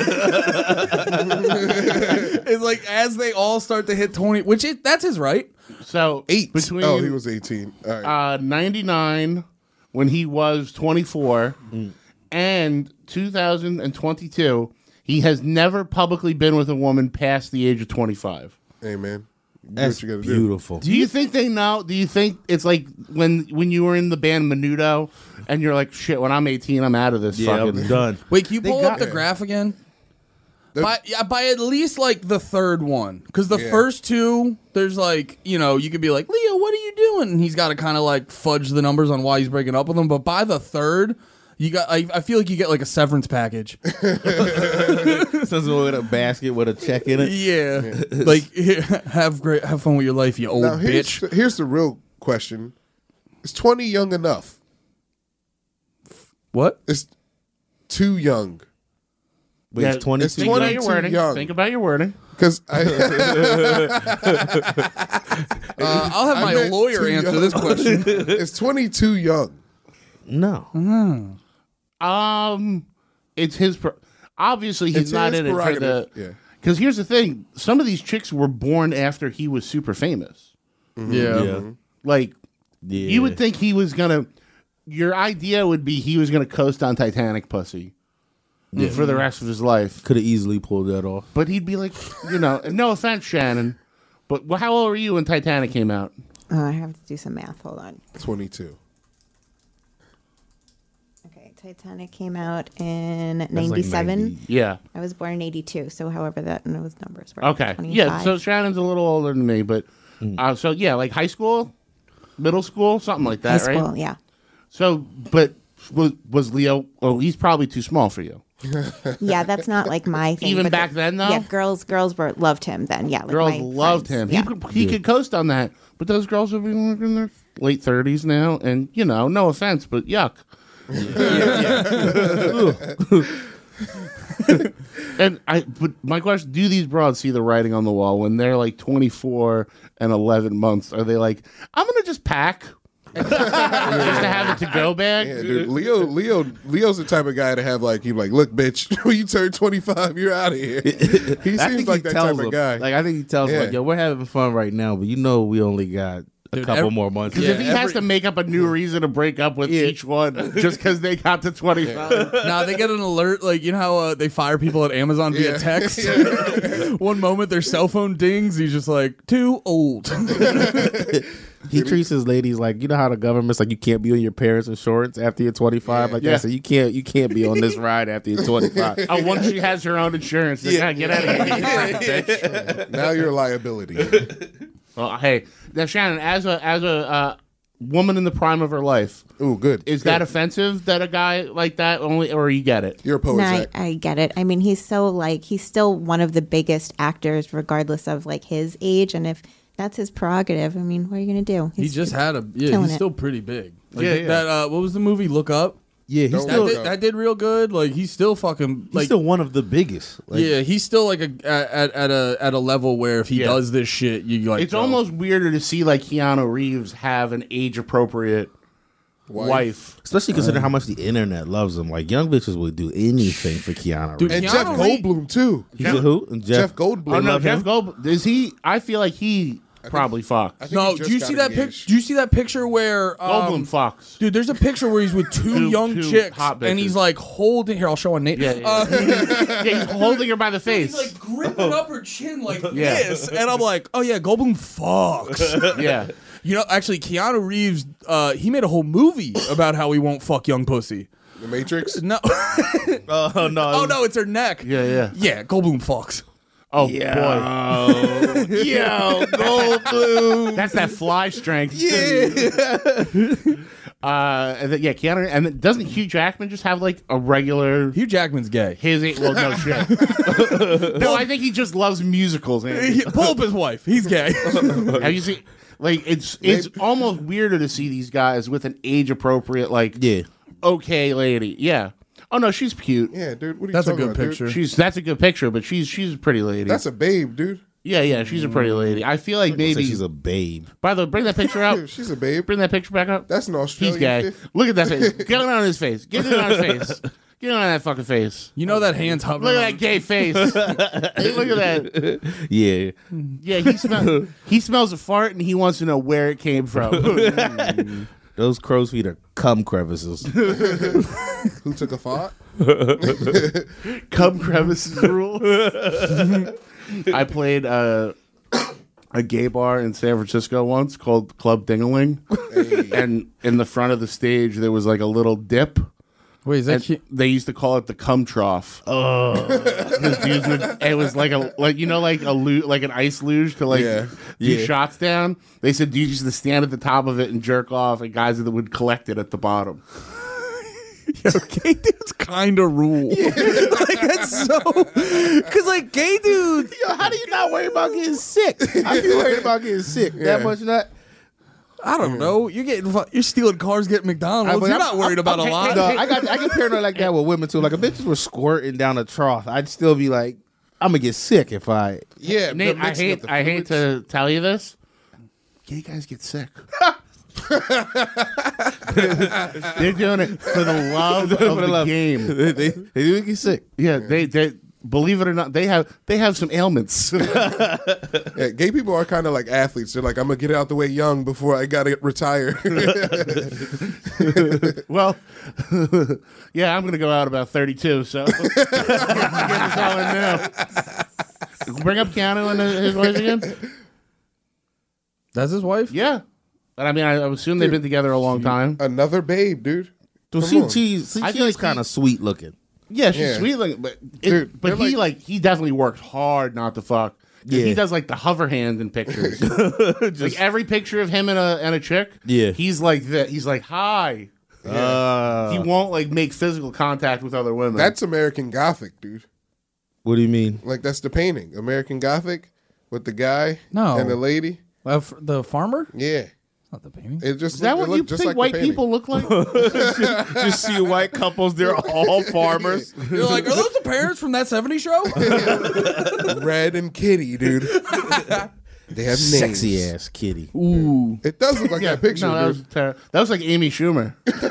It's like as they all start to hit 20, that's his right. So 8. Between he was 18. All right. 99 when he was 24 and 2022. He has never publicly been with a woman past the age of 25. Hey, man. That's beautiful. Do you think they know? Do you think it's like when you were in the band Menudo and you're like, shit, when I'm 18, I'm out of this. Yeah, fucking I'm done. Wait, can you pull up the graph again? By at least like the third one. Because the first two, there's like, you could be like, Leo, what are you doing? And he's got to kind of like fudge the numbers on why he's breaking up with them. But by the third, I feel like you get like a severance package. Something with a basket with a check in it. Yeah. Like, have fun with your life, you old bitch. Here's the real question. Is 20 young enough? What? It's too young. Wait, it's 22. It's 22 young. Think about your wording. Because I'll have my lawyer answer this question. It's 22 young. No. It's his. Obviously, he's not in it for the. Yeah. Because here's the thing: some of these chicks were born after he was super famous. Mm-hmm. Yeah. Like, you would think he was gonna. Your idea would be he was gonna coast on Titanic pussy for the rest of his life. Could have easily pulled that off. But he'd be like, no offense, Shannon, but how old were you when Titanic came out? I have to do some math. Hold on. 22. Titanic came out in 97. Like yeah. I was born in 82, so however those numbers were. Okay. 25. Yeah, so Shannon's a little older than me, but so yeah, like high school, middle school, something like that, high school, right? Yeah. So, but was Leo, he's probably too small for you. Yeah, that's not like my thing. Even but back then, though? Yeah, girls loved him then. Yeah, like girls my loved friends. him. Yeah. He could coast on that, but those girls would be like in their late 30s now, and no offense, but yuck. But my question: do these broads see the writing on the wall when they're like 24 and 11 months? Are they like, I'm gonna just pack? Just to have it to go bag. Yeah, dude. Leo's the type of guy to have like, he's like, look, bitch, when you turn 25, you're out of here. He seems like that type of guy. Like I think he tells him, like, yo, we're having fun right now, but we only got a couple more months. Because if he has to make up a new reason to break up with each one just because they got to 25. Nah, they get an alert, like, you know how they fire people at Amazon via text? One moment their cell phone dings, he's just like, too old. He treats his ladies like, you know how the government's like, you can't be on your parents' insurance after you're 25. Like that, so you can't be on this ride after you're 25. Oh, once she has her own insurance, they gotta get out of here. Bitch. Now you're a liability. Well, hey, now Shannon, as a woman in the prime of her life, is that offensive that a guy like that only, or you get it? You're a poet. No, I get it. I mean, he's still one of the biggest actors, regardless of like his age, and if that's his prerogative. I mean, what are you going to do? He just had he's still pretty big. Like that, what was the movie, Look Up? Yeah, that did real good. Like, he's still fucking, like, he's still one of the biggest. Like, yeah, he's still like at a level where if he does this shit, you like. It's almost weirder to see like Keanu Reeves have an age appropriate wife. Especially considering how much the internet loves him. Like, young bitches would do anything for Keanu Reeves. And Jeff Goldblum too. He's a who? And Jeff Goldblum. Oh no, Jeff Goldblum. Is he? I feel like he probably fucked. No, do you see that picture? Do you see that picture where Goldblum fucks? Dude, there's a picture where he's with two young chicks, and he's like holding. Here, I'll show a Nate. Yeah, he's holding her by the face. He's like gripping up her chin like this, and I'm like, oh yeah, Goldblum fucks. Yeah. You know, actually, Keanu Reeves, he made a whole movie about how he won't fuck young pussy. The Matrix? No. Oh no. Oh no, it's her neck. Yeah. Yeah, Goldblum fucks. Oh boy. Yo, Goldblum. That's that fly strength. Yeah. Keanu, and doesn't Hugh Jackman just have like a regular? Hugh Jackman's gay. Well, no shit. No, I think he just loves musicals. Pull up his wife. He's gay. Have you seen? Like, it's almost weirder to see these guys with an age appropriate, like, okay lady. Yeah. Oh no, she's cute. Yeah, dude. What are you That's a talking good about, picture. Dude? That's a good picture, but she's a pretty lady. That's a babe, dude. Yeah, she's a pretty lady. I feel like maybe she's a babe. By the way, bring that picture up. She's a babe. Bring that picture back up. That's an Australian. He's gay. Fifth. Look at that face. Get it on his face. Get it on his face. Get on that fucking face. You know that hand's hovering. Look at that gay face. Look at that. Yeah. Yeah, he smells a fart and he wants to know where it came from. Those crow's feet are cum crevices. Who took a fart? Cum crevices rule. I played a gay bar in San Francisco once called Club Dingaling. And in the front of the stage there was like a little dip. Wait, is that they used to call it the cum trough. Oh, it was like an ice luge to do shots down. They said dudes used to stand at the top of it and jerk off, and guys that would collect it at the bottom. Yo, gay dudes kind of rule. Yeah. Like, that's so, because like gay dudes, yo, how do you not worry about getting sick? How are you worried about getting sick that much? Not. I don't know. You're stealing cars, getting McDonald's. You're not worried about a lot. No, I get paranoid like that with women too. Like if bitches were squirting down a trough, I'd still be like, I'm gonna get sick if I. Yeah, Nate, I hate to tell you this. Gay guys get sick. They're doing it for the love of the game. They do get sick. Yeah, they believe it or not, they have some ailments. Yeah, gay people are kind of like athletes. They're like, I'm gonna get out the way young before I gotta retire. Well, yeah, I'm gonna go out about 32. So get this all in now. Bring up Keanu and his wife again. That's his wife? Yeah. And I mean, I assume they've been together a long time. Another babe, dude. She's kind of sweet looking. Yeah, she's sweet looking, but he definitely worked hard not to fuck. Yeah. He does like the hover hand in pictures. Like every picture of him and a chick. Yeah, he's like that. He's like hi. Yeah. He won't like make physical contact with other women. That's American Gothic, dude. What do you mean? Like that's the painting, American Gothic, with the guy and the lady. The farmer? Yeah. Not the baby. It just Is that what you just think like the white painting. people look like? Just see white couples. They're all farmers. You're like, are those the parents from that 70s show? Red and Kitty, dude. They have names. Sexy ass kitty. Ooh. It does look like that picture, No, that dude. was that was like Amy Schumer.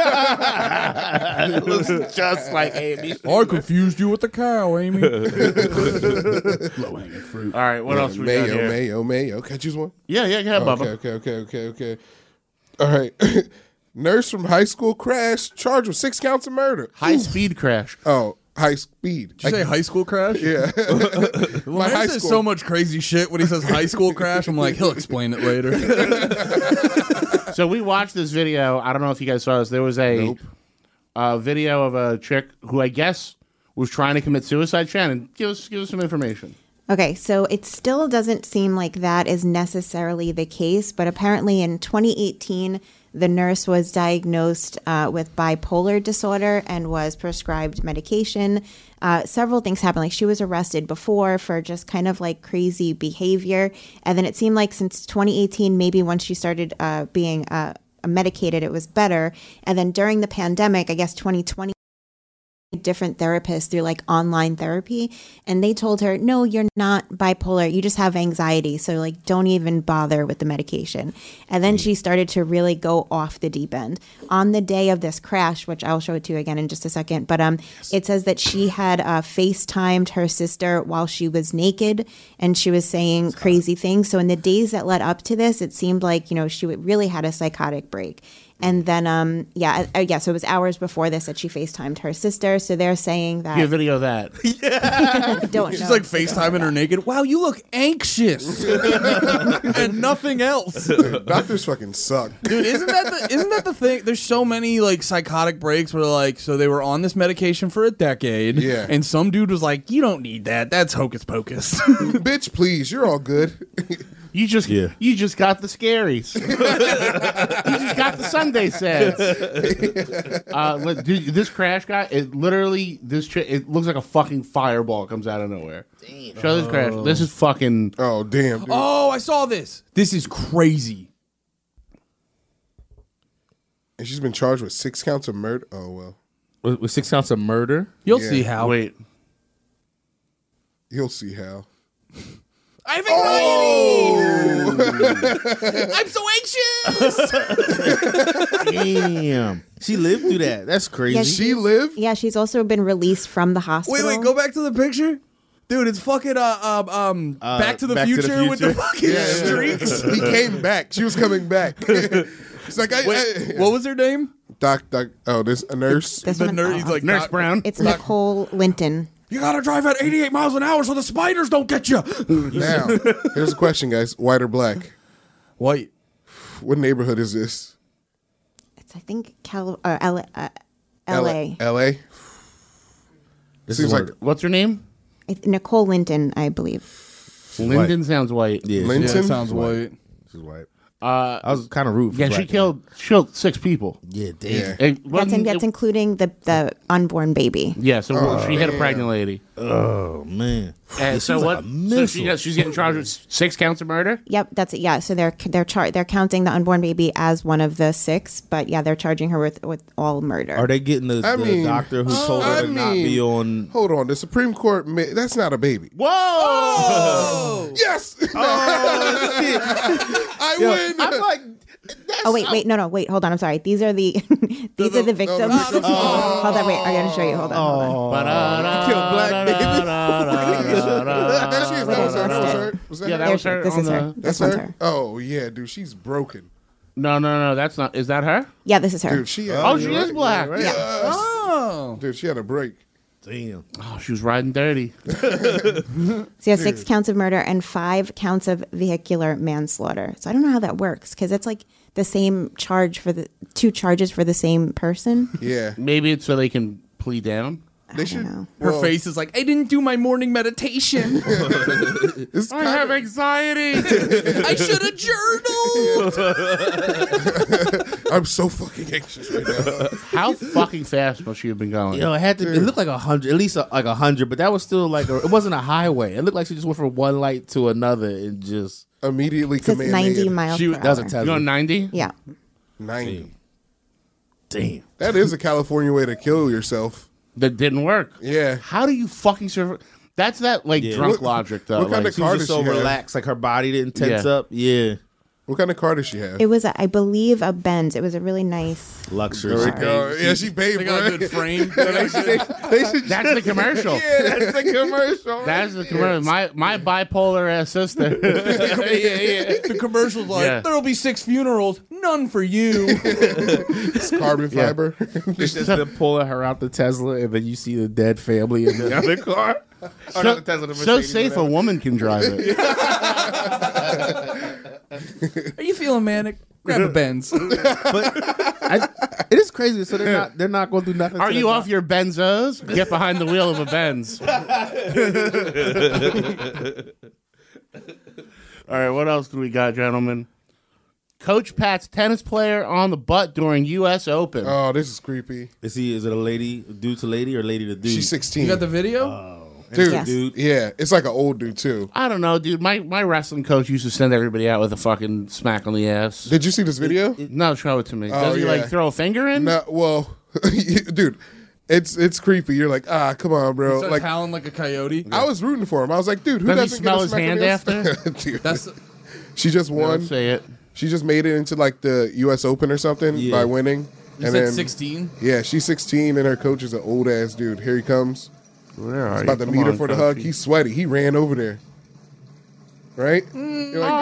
It looks just like Amy. I confused you with the cow, Amy. Low-hanging fruit. All right, what else we got here? Mayo. Can I choose one? Yeah, go ahead, Bubba. Okay. All right. Nurse from high school crash charged with 6 counts of murder. High speed crash. Oh, high speed. Did you say high school crash? Yeah. My high says so much crazy shit when he says high school crash. I'm like, he'll explain it later. So we watched this video. I don't know if you guys saw this. There was a video of a chick who I guess was trying to commit suicide. Shannon, give us some information. Okay, so it still doesn't seem like that is necessarily the case, but apparently in 2018, the nurse was diagnosed with bipolar disorder and was prescribed medication. Several things happened. Like she was arrested before for just kind of like crazy behavior. And then it seemed like since 2018, maybe once she started being medicated, it was better. And then during the pandemic, I guess 2020, different therapists through like online therapy, and they told her, no, you're not bipolar, you just have anxiety, so like don't even bother with the medication. And then she started to really go off the deep end on the day of this crash, which I'll show it to you again in just a second. But it says that she had FaceTimed her sister while she was naked, and she was saying crazy things. So in the days that led up to this, it seemed like, you know, she really had a psychotic break. And then, so it was hours before this that she FaceTimed her sister. So they're saying that. Get a video of that. She's like FaceTiming her naked. Wow, you look anxious. And nothing else. Doctors fucking suck. Dude, isn't that the thing? There's so many like psychotic breaks where like, so they were on this medication for a decade. Yeah. And some dude was like, you don't need that. That's hocus pocus. Bitch, please, you're all good. You just got the scaries. You just got the Sunday sets. Dude, this crash guy, it literally it looks like a fucking fireball comes out of nowhere. Damn. Show this crash. This is fucking. Oh damn. Dude. Oh, I saw this. This is crazy. And she's been charged with 6 counts of murder. Oh well. With 6 counts of murder? You'll see how. Wait. You'll see how. I have anxiety. I'm so anxious. Damn. She lived through that. That's crazy. Yeah, She lived? Yeah, she's also been released from the hospital. Wait, go back to the picture. Dude, it's fucking Back to the Future with the fucking streaks. He came back. She was coming back. It's like, what was her name? Doc. Oh, this a nurse. This The one- nurse. He's like Nurse Brown. It's Nicole Linton. You gotta drive at 88 miles an hour so the spiders don't get you. Now, here's a question, guys: white or black? White. What neighborhood is this? It's I think L.A. L.A. This Seems is like What's her name? It's Nicole Linton, I believe. Lyndon sounds white. Yeah, Linton? sounds white. she's white. I was kind of rude for Yeah, black she killed 6 people. Yeah, damn. Yeah. That's including the unborn baby. Yeah, so she hit a pregnant lady. Oh, man. And so was what? like a missile. She's getting charged with 6 counts of murder. Yep, that's it. Yeah, so they're counting the unborn baby as one of the 6, but yeah, they're charging her with all murder. Are they getting the doctor who told her to not be on? Hold on, the Supreme Court. That's not a baby. Whoa! Oh! Yes. Oh, shit. I win. I'm like, wait, hold on. I'm sorry. These are the these are the victims. Hold on, wait. I gotta show you. Hold on. Killed black baby. There she is. That was her. Was that Yeah, her? that was her. This is her. That's This one's her? her. Oh yeah, dude, she's broken. No, that's not. Is that her? Yeah, this is her. Dude, she. Oh, she is black. Yeah. Oh. Dude, she had a break. damn. Oh, she was riding dirty. So yeah, 6 counts of murder and 5 counts of vehicular manslaughter. So I don't know how that works because it's like the same charge for the 2 charges for the same person. Yeah. Maybe it's so they can plea down. They should. know. Her face is like, I didn't do my morning meditation. It's I have anxiety. I should have journaled. I'm so fucking anxious right now. How fucking fast must she have been going? It had to. It looked like 100, at least like 100, but that was still like it wasn't a highway. It looked like she just went from one light to another and just. immediately It says command 90 A. miles She per that was a hour. Tesla. You on 90? Yeah. 90. Damn. That is a California way to kill yourself. That didn't work. Yeah. How do you fucking survive? That's that like drunk logic though. what kind like, of She car was does just so she have? relaxed, like her body didn't tense Yeah. up. Yeah. What kind of car does she have? It was, I believe, a Benz. It was a really nice. Luxury. There we go. Yeah, she paid They for got a it. good frame. They should That's the commercial. Yeah, that's the commercial. That's the commercial. My bipolar ass sister. The commercial's like, Yeah. there'll be 6 funerals, none for you. It's carbon fiber. It's just them pulling her out the Tesla, and then you see the dead family in the other car. Or not the Tesla, the So Mercedes, safe a whatever. woman can drive it. Are you feeling manic? Grab a Benz. It is crazy. So they're not going to do nothing. Are to you the off your Benzos? Get behind the wheel of a Benz. All right, what else do we got, gentlemen? Coach pats tennis player on the butt during U.S. Open. Oh, this is creepy. Is it a lady, dude to lady, or lady to dude? She's 16. You got the video? dude, Yes. dude. Yeah, it's like an old dude too. I don't know, dude. My wrestling coach used to send everybody out with a fucking smack on the ass. Did you see this video? No, show it to me. Oh, Does he yeah. like throw a finger in? No, well, dude, it's creepy. You're like, come on, bro. Starts Like, howling like a coyote. I was rooting for him. I was like, dude, who Does he doesn't smell get a his smack on hand the ass? after? Dude, That's she just won. Don't say it. She just made it into like the U.S. Open or something Yeah. by winning. you said 16. Yeah, she's 16 and her coach is an old ass dude. Here he comes. Where are He's you? about to Come meet her on, for the coach. hug. He's sweaty. He ran over there. Right? You're like,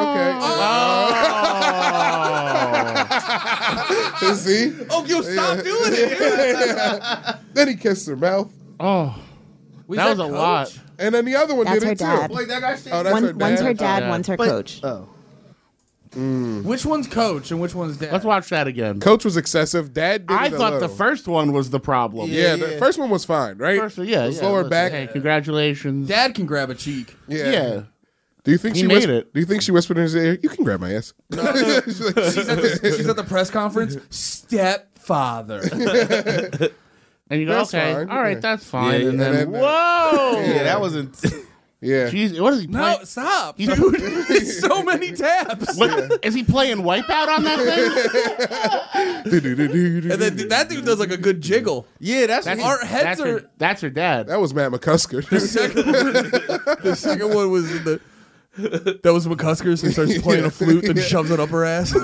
okay. See? Oh, yo, stop doing it. Then he kissed her mouth. Oh, Was that was a Coach? lot. And then the other one That's did her it dad. too. Wait, that guy Oh, that's her dad. One's her dad, Yeah. one's her coach. Oh, Which one's coach and which one's dad? Let's watch that again. Coach was excessive. Dad did I it a thought the little. first one was the problem. Yeah, the first one was fine, right? First, yeah, Slow her listen, back. Hey, congratulations. Dad can grab a cheek. Yeah. Do you think He she made whispered, it. Do you think she whispered in his ear? You can grab my ass. She's at the press conference. Stepfather. And you go, That's okay, fine. all right, Yeah. that's fine. Yeah, and yeah. then, And then, whoa! yeah, that wasn't. Yeah. Jeez, what is he No, playing? stop, dude. So many taps. What, is he playing Wipeout on that thing? And then that dude does like a good jiggle. Yeah, that's Our heads are. That's her dad. That was Matt McCusker. The second one was that was McCusker. So he starts playing a flute and shoves it up her ass.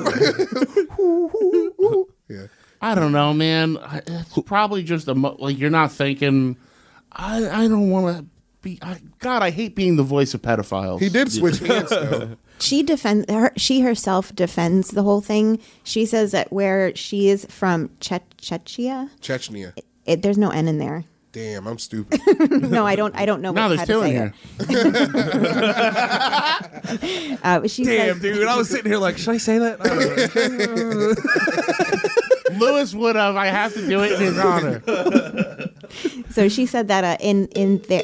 Yeah. I don't know, man. It's probably just like you're not thinking. I don't want to be. God, I hate being the voice of pedophiles. He did switch hands though. She herself defends the whole thing. She says that where she is from, Chechnya, Chechnya. there's no N in there. Damn, I'm stupid. No, I don't know No, how there's to two in say here. it. She Damn, says, dude. I was sitting here like, should I say that? I don't know. Lewis would have. I have to do it in his honor. so she said that in there.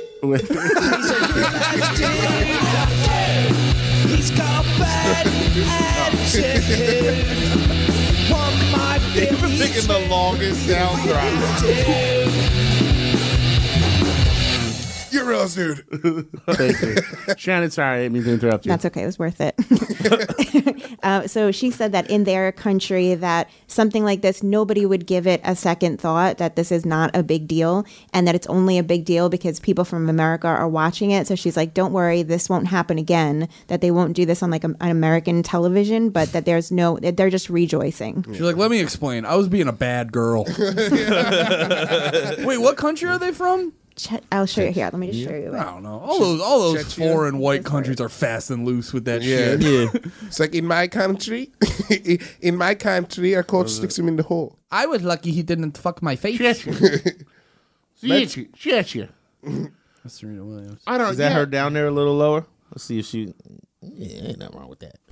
He's got bad attitude. One might be picking the longest sound drop. You're real, dude. Thank you. Shannon, sorry, I didn't mean to interrupt you. That's okay. It was worth it. So she said that in their country, that something like this, nobody would give it a second thought, that this is not a big deal, and that it's only a big deal because people from America are watching it. So she's like, don't worry, this won't happen again, that they won't do this on like an American television, but that they're just rejoicing. She's like, let me explain. I was being a bad girl. Wait, what country are they from? I'll show you here. Let me just show you. I don't know. All those Chechnya. foreign white countries are fast and loose with that Yeah. shit. Yeah. It's like in my country, our coach sticks him in the hole. I was lucky he didn't fuck my face. Shit you. That's Serena Williams. I don't. Is that yeah. her down there a little lower? Let's see if she. Yeah, ain't nothing wrong with that.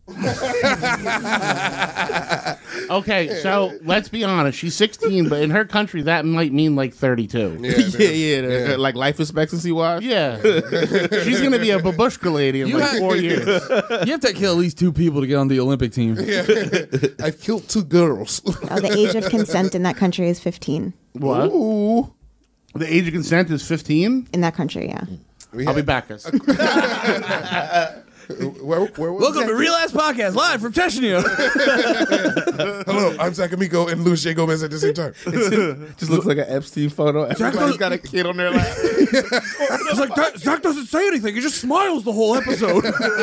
Okay, so let's be honest. She's 16, but in her country, that might mean like 32. Yeah. Like life expectancy wise. Yeah. She's going to be a babushka lady in You like have- 4 years. You have to kill at least 2 people to get on the Olympic team. I've killed 2 girls. Oh, the age of consent in that country is 15. What? Ooh. The age of consent is 15? In that country, yeah. I'll be back, guys. Where was Welcome to Real Ass Podcast, live from Chechnya. Hello, I'm Zach Amico and Luis J. Gomez at the same time. It just looks like an Epstein photo. Everybody's got a kid on their lap. It's like, Zach doesn't say anything. He just smiles the whole episode.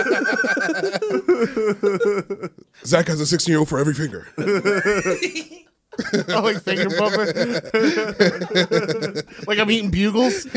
Zach has a 16-year-old for every finger. Oh, like finger bumper. Like I'm eating bugles.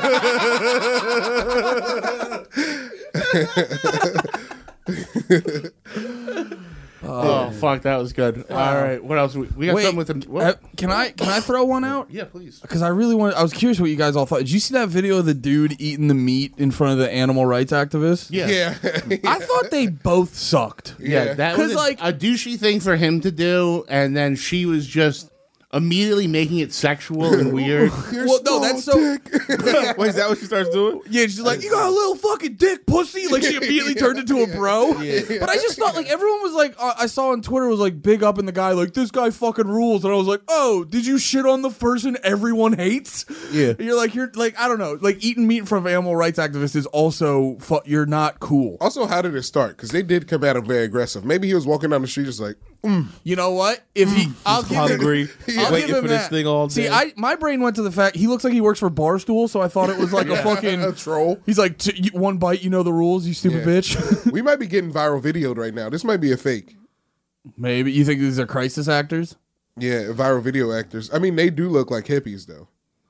Oh fuck, that was good. All right, what else? We got something with them. Can I throw one out? Yeah, please. Because I was curious what you guys all thought. Did you see that video of the dude eating the meat in front of the animal rights activist? Yeah. I thought they both sucked. Yeah, that was like a douchey thing for him to do, and then she was just immediately making it sexual and weird. Well, no, that's so. Wait, is that what she starts doing? Yeah, she's like, "You got a little fucking dick, pussy." Like she immediately turned into a bro. But I just thought, like, everyone was like, I saw on Twitter was like big up in the guy, like, this guy fucking rules, and I was like, oh, did you shit on the person everyone hates? Yeah, and you're like, I don't know, like eating meat in front of animal rights activists is also you're not cool. Also, how did it start? Because they did come at him very aggressive. Maybe he was walking down the street just like, You know what? If I'll give hungry, I'll waiting give him for that. this thing all day. See, my brain went to the fact he looks like he works for Barstool, so I thought it was like a fucking a troll. He's like, one bite, you know the rules, you stupid bitch. We might be getting viral videoed right now. This might be a fake. Maybe you think these are crisis actors? Yeah, viral video actors. I mean, they do look like hippies though.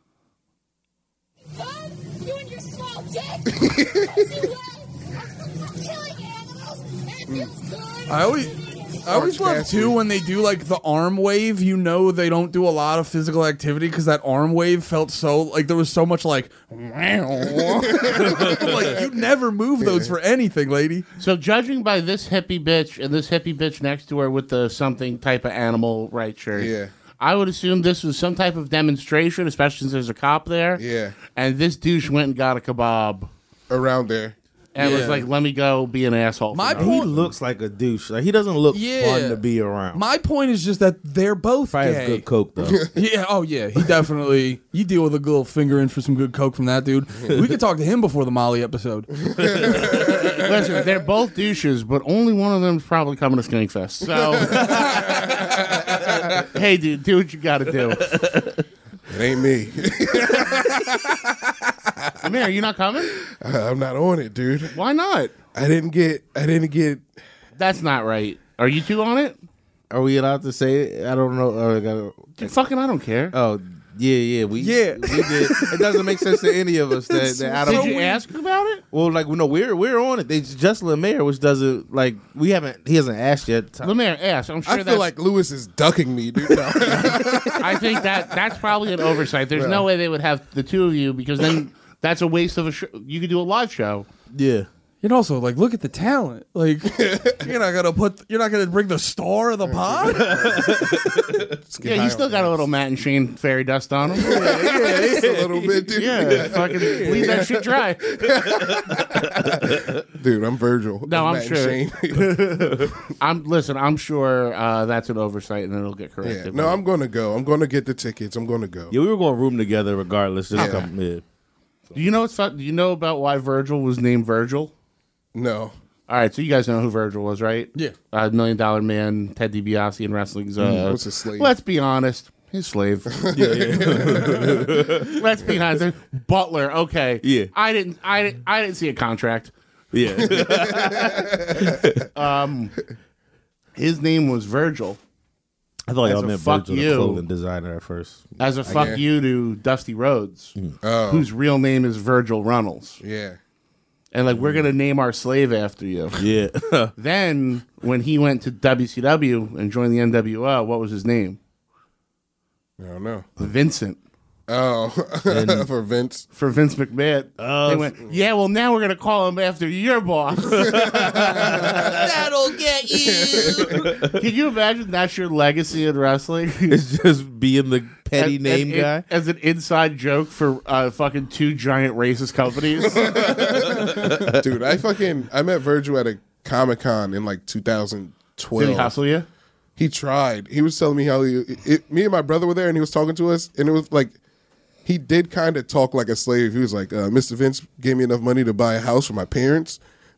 You and your small dick. Killing animals, and it feels good. I always love too when they do like the arm wave. You know they don't do a lot of physical activity because that arm wave felt so like there was so much like like you never move those for anything, lady. So judging by this hippie bitch and this hippie bitch next to her with the something type of animal right shirt, I would assume this was some type of demonstration, especially since there's a cop there. Yeah, and this douche went and got a kebab around there. And was like, let me go be an asshole. He looks like a douche. Like, he doesn't look fun to be around. My point is just that they're both Probably gay. has good coke, though. Yeah, oh yeah. He definitely, you deal with a little finger in for some good coke from that dude. We could talk to him before the Molly episode. Listen, they're both douches, but only one of them's probably coming to Skankfest. So, hey, dude, do what you got to do. It ain't me. Amir, are you not coming? I'm not on it, dude. Why not? I didn't get. That's not right. Are you two on it? Are we allowed to say it? I don't know. Fucking, I don't care. Oh, yeah. We did. It doesn't make sense to any of us. Did you ask about it? Well, like, no, we're on it. They just Lemaire, which doesn't like he hasn't asked yet. Lemaire asked. I'm sure. I feel like Lewis is ducking me, dude. No. I think that's probably an oversight. There's no way they would have the two of you because then that's a waste of a show. You could do a live show. Yeah. And also, like, look at the talent. Like, you're not gonna bring the star of the pod. Yeah, you still got a little Matt and Shane fairy dust on him. Yeah, just a little bit, dude. Yeah, fucking leave that shit dry. Dude, I'm Virgil. No, I'm Matt sure. and Shane. I'm sure that's an oversight and it'll get corrected. Yeah. No, I'm gonna go. I'm gonna get the tickets. I'm gonna go. Yeah, we were going to room together regardless. Just come. Yeah. Do you know do you know about why Virgil was named Virgil? No. All right, so you guys know who Virgil was, right? Yeah. $1 Million Man, Ted DiBiase in wrestling's. What's his slave? Let's be honest, his slave. Let's be honest, Butler. Okay. Yeah. I didn't see a contract. Yeah. His name was Virgil. I thought y'all As a meant fuck Virgil, the you. clothing designer at first. As a fuck you to Dusty Rhodes, whose real name is Virgil Runnels. Yeah. And like, we're going to name our slave after you. Yeah. Then, when he went to WCW and joined the NWO, what was his name? I don't know. Vincent. Oh, for Vince. For Vince McMahon. They went, yeah, well, now we're going to call him after your boss. That'll get you. Can you imagine that's your legacy in wrestling? It's just being the petty name guy. As an inside joke for fucking two giant racist companies. Dude, I met Virgil at a Comic-Con in like 2012. Did he hustle you? He tried. He was telling me how me and my brother were there and he was talking to us and it was like, he did kind of talk like a slave. He was like, Mr. Vince gave me enough money to buy a house for my parents.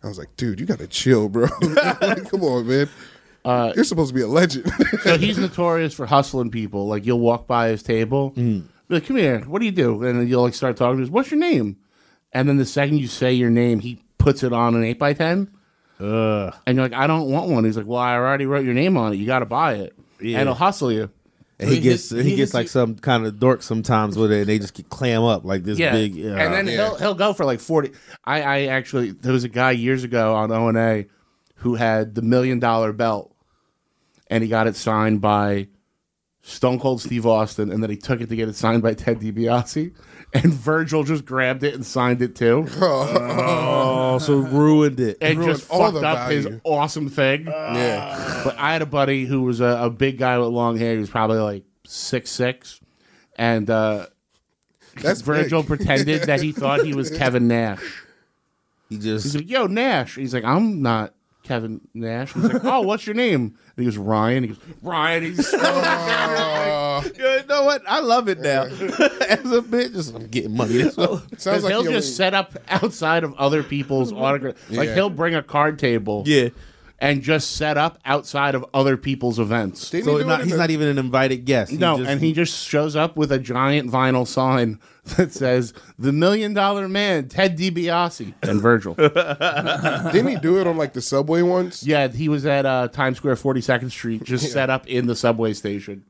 I was like, dude, you got to chill, bro. Like, come on, man. You're supposed to be a legend. So he's notorious for hustling people. Like, you'll walk by his table, be like, come here, what do you do? And then you'll like start talking to him. What's your name? And then the second you say your name, he puts it on an 8x10. And you're like, I don't want one. He's like, well, I already wrote your name on it. You got to buy it. Yeah. And he'll hustle you. And he gets like some kind of dork sometimes with it, and they just clam up like this big. And then he'll go for like 40. I actually, there was a guy years ago on O&A who had the $1 million belt, and he got it signed by Stone Cold Steve Austin, and then he took it to get it signed by Ted DiBiase, and Virgil just grabbed it and signed it too. Oh, so ruined it. And ruined just all fucked the up his value. awesome thing. Yeah. But I had a buddy who was a big guy with long hair. He was probably like 6'6", and That's Virgil big. pretended that he thought he was Kevin Nash. He's like, yo, Nash. He's like, I'm not Kevin Nash. He's like, oh, what's your name? And he goes, Ryan. He goes, Ryan. He's you know what? I love it now. As a bitch, I'm getting money. Sounds like he'll just set up outside of other people's autograph. Like he'll bring a card table. Yeah. And just set up outside of other people's events. So he's not even an invited guest. And he just shows up with a giant vinyl sign that says, the $1 Million Man, Ted DiBiase, and Virgil. Didn't he do it on like the subway once? Yeah, he was at Times Square, 42nd Street, just set up in the subway station.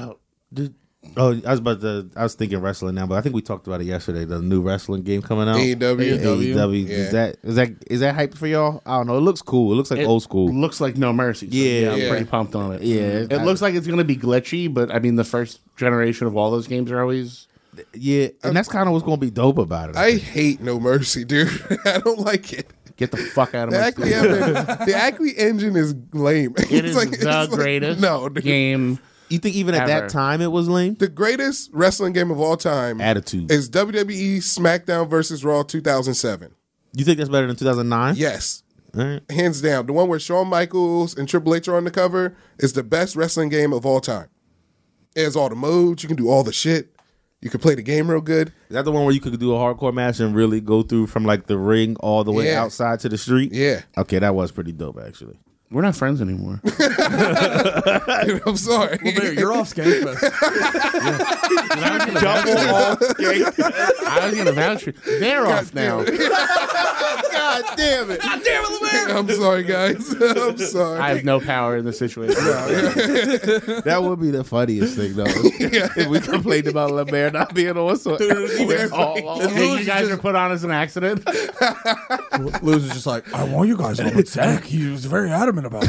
I was thinking wrestling now, but I think we talked about it yesterday. The new wrestling game coming out, AEW. Yeah. Is that hype for y'all? I don't know. It looks cool. It looks like old school. Looks like No Mercy. So Yeah. I'm pretty pumped on it. Yeah, it looks like it's going to be glitchy, but I mean, the first generation of all those games are always. Yeah, and that's kind of what's going to be dope about it. I hate No Mercy, dude. I don't like it. Get the fuck out of my Acme, the Acme engine is lame. It is the greatest game. You think even at that time it was lame? The greatest wrestling game of all time Attitude is WWE SmackDown vs. Raw 2007. You think that's better than 2009? Yes. All right. Hands down. The one where Shawn Michaels and Triple H are on the cover is the best wrestling game of all time. It has all the modes. You can do all the shit. You can play the game real good. Is that the one where you could do a hardcore match and really go through from like the ring all the way outside to the street? Yeah. Okay, that was pretty dope actually. We're not friends anymore. I'm sorry. Well, Bear, you're off Skankfest. I was going to vouch for you. They're off now. God damn it. God damn it, LeBaron. I'm sorry, guys. I'm sorry. I have no power in this situation. That would be the funniest thing, though. If we complained about LeBaron not being on, so You guys are put on as an accident. Luz is just like, I want you guys on with Zach. He was very adamant about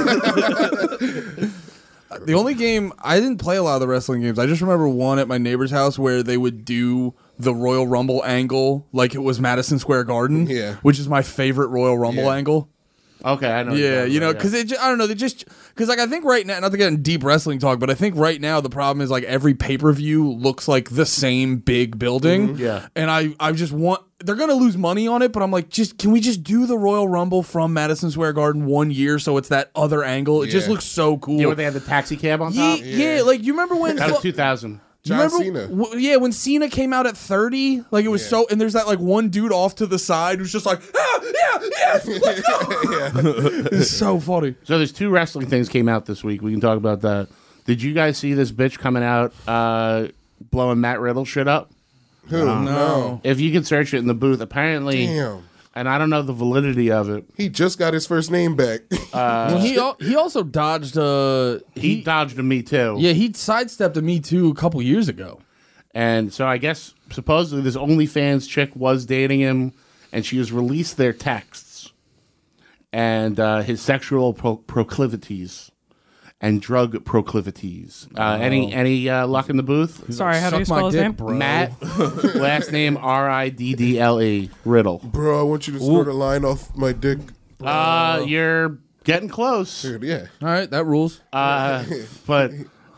it. The only game, I didn't play a lot of the wrestling games. I just remember one at my neighbor's house where they would do the Royal Rumble angle like it was Madison Square Garden, which is my favorite Royal Rumble angle. Okay, I know. Yeah, you know, because I don't know, because like I think right now, not to get in deep wrestling talk, but I think right now the problem is like every pay-per-view looks like the same big building. Yeah, and I just want, they're gonna lose money on it, but I'm like, can we just do the Royal Rumble from Madison Square Garden 1 year so it's that other angle? It just looks so cool. Yeah, where they had the taxi cab on top. Yeah, like you remember when that was 2000. John Cena. When Cena came out at 30, like it was so, and there's that like one dude off to the side who's just like, let's go. It's so funny. So there's two wrestling things came out this week. We can talk about that. Did you guys see this bitch coming out blowing Matt Riddle shit up? Who? No. If you can search it in the booth, apparently. Damn. And I don't know the validity of it. He just got his first name back. Well, he also dodged he dodged a Me Too. Yeah, he sidestepped a Me Too a couple years ago. And so I guess supposedly this OnlyFans chick was dating him, and she has released their texts and his sexual proclivities and drug proclivities. Any luck in the booth? Sorry, how do you spell his name? Bro. Matt, last name Riddle. Riddle. Bro, I want you to snort a line off my dick. You're getting close. Dude, yeah. All right, that rules. But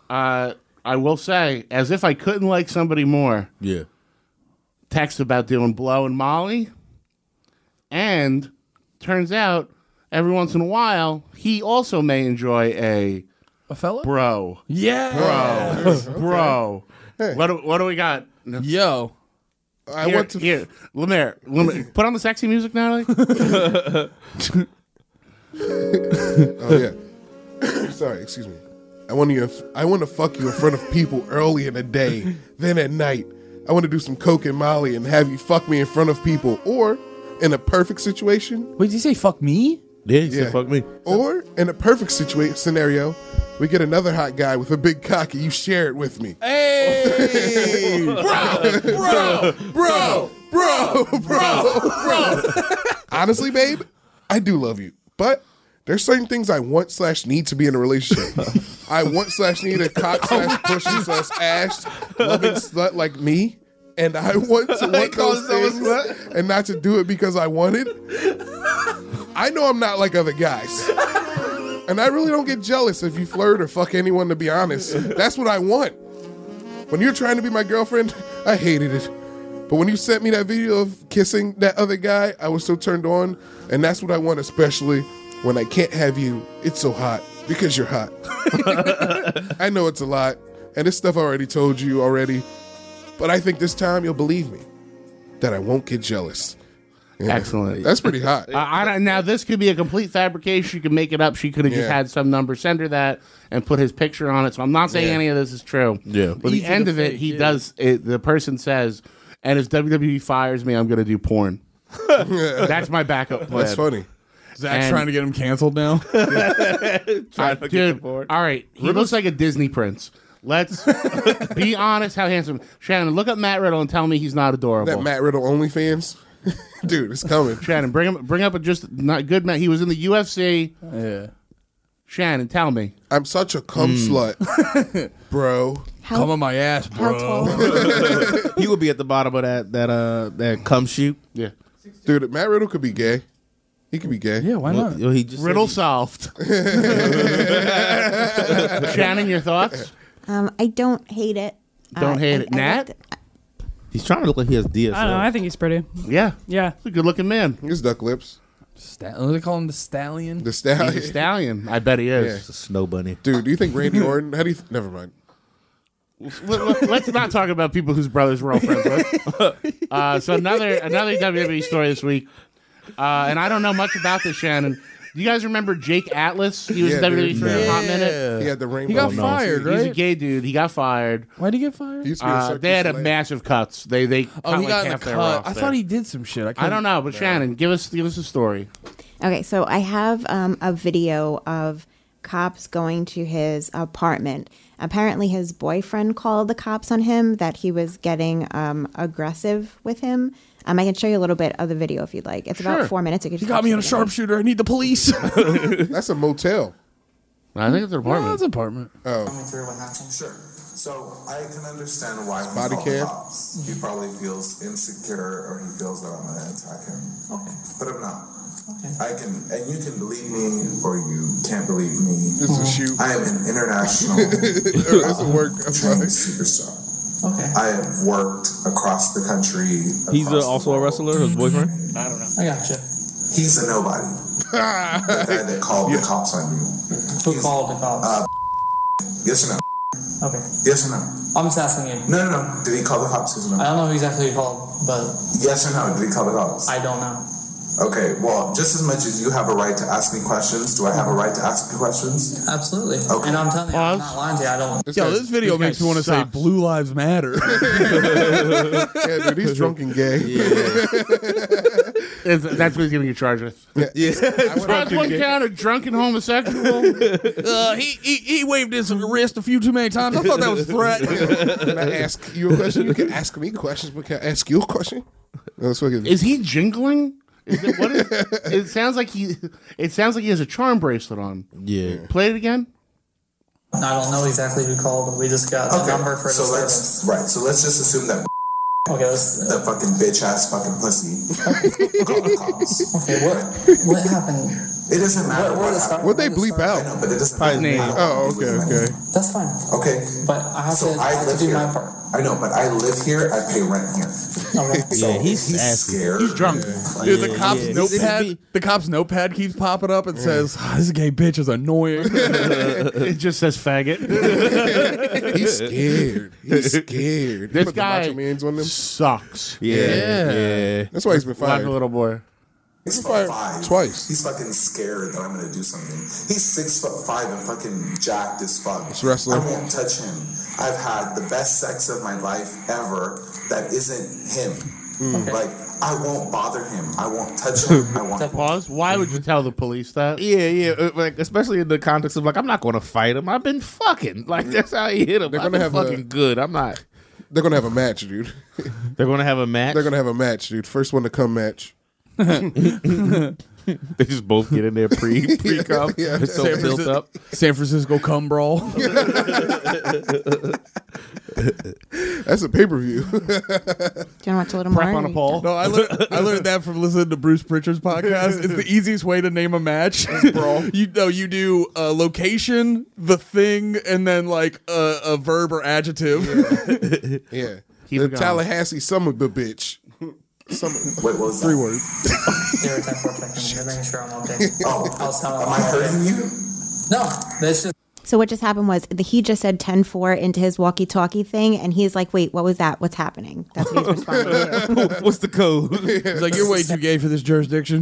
I will say, as if I couldn't like somebody more. Yeah. Text about doing blow and Molly. And turns out, every once in a while, he also may enjoy a fella? Bro. Yeah. Bro. Bro. What do we got? Yo. I want to. Here, Lemaire, put on the sexy music, Natalie. Oh yeah. Sorry, excuse me. I want to fuck you in front of people early in the day, then at night. I want to do some coke and Molly and have you fuck me in front of people, or in a perfect situation. Wait, did you say fuck me? Yeah, he said fuck me. Or in a perfect scenario, we get another hot guy with a big cock and you share it with me. Hey, bro. Honestly, babe, I do love you, but there's certain things I want/need to be in a relationship. I want/need a cock/pussy/ass loving slut like me, and I want to want those things and not to do it because I want it. I know I'm not like other guys, and I really don't get jealous if you flirt or fuck anyone. To be honest, that's what I want. When you're trying to be my girlfriend, I hated it. But when you sent me that video of kissing that other guy, I was so turned on, and that's what I want, especially when I can't have you. It's so hot because you're hot. I know it's a lot, and this stuff I already told you already, but I think this time you'll believe me that I won't get jealous. Yeah. Excellent. That's pretty hot. Now, this could be a complete fabrication. She could make it up. She could have just had some number, send her that, and put his picture on it. So I'm not saying any of this is true. Yeah. But the end of it, he does, the person says, and if WWE fires me, I'm going to do porn. That's my backup plan. That's funny. Zach's trying to get him canceled now. Dude, all right. He looks like a Disney prince. Let's be honest how handsome. Shannon, look up Matt Riddle and tell me he's not adorable. That Matt Riddle OnlyFans? Dude, it's coming. Shannon, bring up a just not good Matt. He was in the UFC. Yeah. Shannon, tell me. I'm such a cum slut, bro. Come on my ass, bro. He would be at the bottom of that cum shoot. Yeah. Dude, Matt Riddle could be gay. He could be gay. Yeah, why not? He just Riddle solved. Shannon, your thoughts? I don't hate it. Don't hate it. Nat? He's trying to look like he has DSL. I don't know. I think he's pretty. Yeah. Yeah. He's a good looking man. He's duck lips. What do they call him? The Stallion? The Stallion. He's a stallion. I bet he is. It's a snow bunny. Dude, do you think Randy Orton? How do you? Never mind. Let's not talk about people whose brothers we're all friends with. So another WWE story this week, and I don't know much about this, Shannon. Do you guys remember Jake Atlas? He was WWE for a hot minute. He had the rainbow. He got fired, right? He's a gay dude. He got fired. Why'd he get fired? He used to be a circus They had a slave. massive cuts. They he cut got like in a half their cut. I roster. thought he did some shit. I don't know, but Shannon, give us a story. Okay, so I have a video of cops going to his apartment. Apparently his boyfriend called the cops on him that he was getting aggressive with him. I can show you a little bit of the video if you'd like. It's about 4 minutes. He got me on a sharpshooter. I need the police. That's a motel. I think it's an apartment. No, it's an apartment. Oh. Sure. So I can understand why Body he cam? cops. He probably feels insecure or he feels that I'm going to attack him. Okay. But I'm not. Okay. I can, and you can believe me or you can't believe me. This is a shoot. I am an international It's a work. I'm sorry. trained superstar. Okay. I have worked across the country. He's across also the a world. wrestler, his boyfriend? I don't know. I gotcha. He's a nobody. The guy that called the cops on you. Who called the cops? Yes or no? Okay. Yes or no? I'm just asking you. No. Did he call the cops? Yes or no? I don't know exactly who called, but Yes or no? Did he call the cops? I don't know. Okay, well, just as much as you have a right to ask me questions, do I have a right to ask you questions? Absolutely. Okay. And I'm telling you, I'm not lying to you. I don't. Yo, this video makes me want to say Blue Lives Matter. Yeah, dude, he's drunk and gay. That's what he's going to get charged with. Yeah. That's one count of drunken homosexual. He waved his wrist a few too many times. I thought that was a threat. Can I ask you a question? You can ask me questions, but can I ask you a question? Is he jingling? It sounds like he has a charm bracelet on. Yeah. Play it again. I don't know exactly who called, but we just got a number for so the let's just assume that that fucking bitch ass fucking pussy. Call the cops. Okay, what happened? It doesn't matter. What they bleep out? I know, but it doesn't Name. matter. Oh, okay. That's fine. Okay. But I have So to, I live do here. my part. I know, but I live here. I pay rent here. So Yeah, he's scared. He's drunk. Dude, the cop's notepad. The cop's notepad keeps popping up and says, "This gay bitch is annoying." It just says faggot. He's scared. He's scared. This Put the guy Macho Man's on them. sucks. Yeah. That's why he's been Like fired. a little boy. He's fired 5'5". twice. He's fucking scared that I'm gonna do something. He's 6'5" and fucking jacked as fuck. It's wrestling. I won't touch him. I've had the best sex of my life ever. That isn't him. Like I won't bother him. I won't touch him. I won't. Pause. Why would you tell the police that? Yeah. Like, especially in the context of, like, I'm not going to fight him. I've been fucking. Like, that's how he hit him. They're I've gonna been have fucking good. I'm not. They're gonna have a match, dude. They're going to have a match? They're gonna have a match, dude. First one to come match. They just both get in there pre-cum. Yeah. It's so built up. San Francisco cum brawl. That's a pay-per-view. Do you want to watch a little Prep more? on a pole. No, I learned that from listening to Bruce Pritchard's podcast. It's the easiest way to name a match. You do location, the thing, and then like a verb or adjective. Yeah. Keep The it going. Tallahassee summer bitch. Wait, what was that? 3 words. 010-4 checking. You're making sure I'm okay. Oh, I was telling am I hurting you? No, that's just. So what just happened was he just said 10-4 into his walkie-talkie thing, and he's like, "Wait, what was that? What's happening?" That's what he's responding to. What's the code? It's like, you're way too gay for this jurisdiction.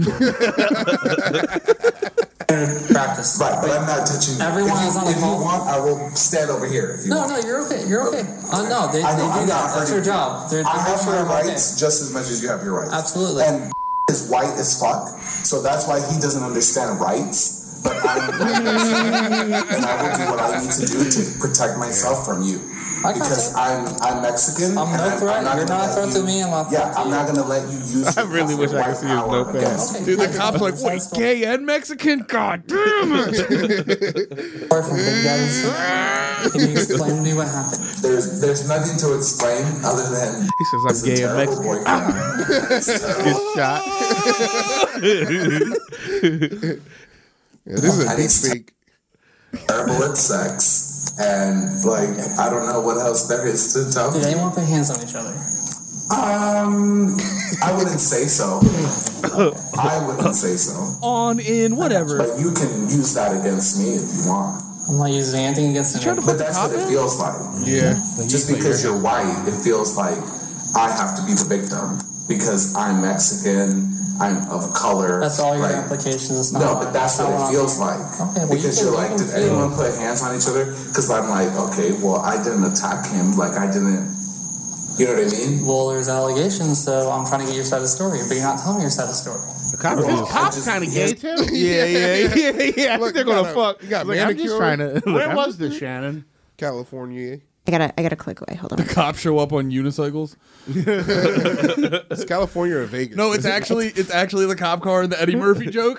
Practice. Right, but I'm not touching you. Everyone is on the If you call. want, I will stand over here. If you No, want. no, you're okay. You're okay. No, they I know, do I'm that. not That's hurting their you. job. They're I have sure my I'm okay. rights just as much as you have your rights. Absolutely. And is white as fuck, so that's why he doesn't understand rights. But I'm and I will do what I need to do to protect myself from you. Because I'm Mexican. I'm no threat. You're not a threat to me. I'm not. Yeah, I'm not gonna let you use. I really wish I could see his notepad. Okay. Dude, the cop's like, wait, gay and Mexican? God damn it. Apart from Big Daddy's, can you explain to me what happened? There's nothing to explain other than He says, I'm gay and Mexican. Yeah, Get shot. this is a I deep need fake. terrible at sex, and like I don't know what else there is to tell Did you. anyone put hands on each other? I wouldn't say so. I wouldn't say so. On, in, whatever. But you can use that against me if you want. I'm not using anything against anyone. But that's what it feels like. Yeah. Just because you're white, it feels like I have to be the victim because I'm Mexican. I'm of color. That's all your like, applications. It's not No, but that's what it feels like. Okay, well, Because you you're can- like, you did can feel anyone it. put hands on each other? Because I'm like, okay, well, I didn't attack him. Like, I didn't. You know what I mean? Well, there's allegations, so I'm trying to get your side of the story, but you're not telling me your side of the story. The cop This cop's kind of gay too. Yeah. I think Look, they're you going got to fuck. you got Like, I'm just manicure? trying to. Where was this, Shannon? California. I gotta click away. Hold on. Cops show up on unicycles. It's California or Vegas? No, it's actually the cop car in the Eddie Murphy joke.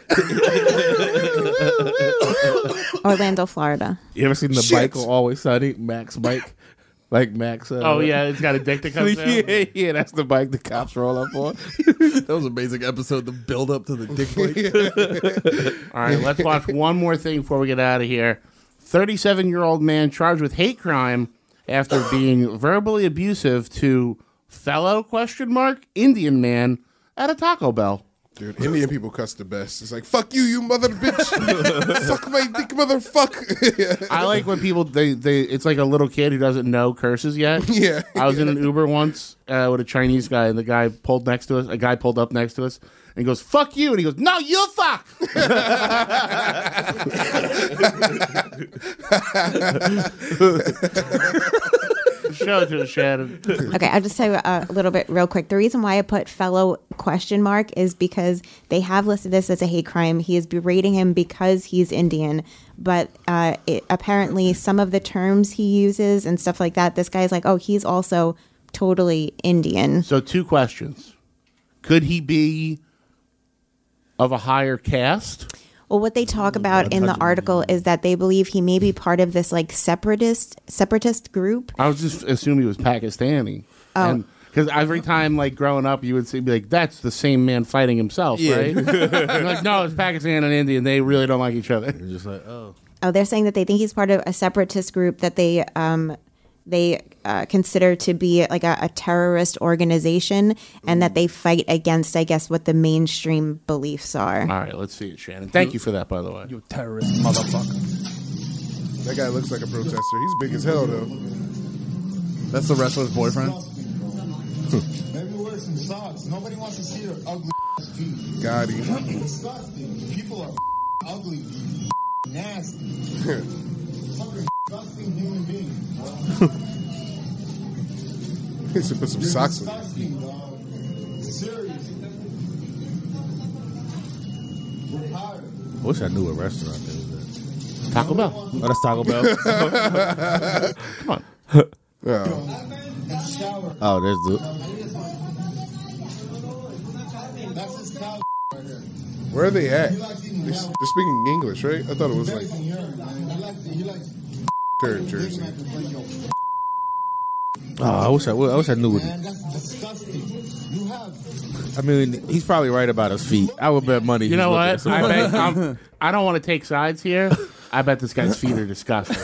Orlando, Florida. You ever seen the Shit. bike on Always Sunny? Max bike? Like Max. Oh yeah, it's got a dick that comes out. yeah, that's the bike the cops roll up on. That was an amazing episode. The build up to the dick fight. All right, let's watch one more thing before we get out of here. 37-year-old man charged with hate crime after being verbally abusive to fellow Indian man at a Taco Bell. Dude, Indian people cuss the best. It's like, fuck you, you mother bitch. Fuck my dick, motherfucker. I like when people they it's like a little kid who doesn't know curses yet. Yeah. I was in an Uber once with a Chinese guy, and the guy pulled next to us. A guy pulled up next to us, and he goes, "Fuck you," and he goes, "No, you fuck." Show it to us, Shannon. Okay, I'll just tell you a little bit real quick. The reason why I put fellow ? Is because they have listed this as a hate crime. He is berating him because he's Indian, but apparently some of the terms he uses and stuff like that, this guy's like, oh, he's also totally Indian. So 2 questions. Could he be of a higher caste? Well, what they talk about in the article is that they believe he may be part of this like separatist group. I was just assuming he was Pakistani. Oh. Because every time, like, growing up, you would be like, that's the same man fighting himself, right? You're like, no, it's Pakistan and India, and they really don't like each other. You're just like, oh. Oh, they're saying that they think he's part of a separatist group that they consider to be like a terrorist organization, and that they fight against, I guess, what the mainstream beliefs are. All right, let's see it, Shannon. Thank you for that, by the way. You terrorist motherfucker. That guy looks like a protester. He's big as hell, though. That's the wrestler's boyfriend. Maybe wear some socks. Nobody wants to see your ugly feet. Got him. Disgusting. People are ugly, nasty. Fucking disgusting human beings. He should put some socks on. Disgusting, dog. Seriously. We're tired. I wish I knew what restaurant there was. Taco Bell. Oh, that's Taco Bell. Come on. Oh, there's the. Where are they at? They're speaking English, right? I thought it was like third Jersey. Oh, I wish I knew what. I mean, he's probably right about his feet. I would bet money. You know what? I don't want to take sides here. I bet this guy's feet are disgusting.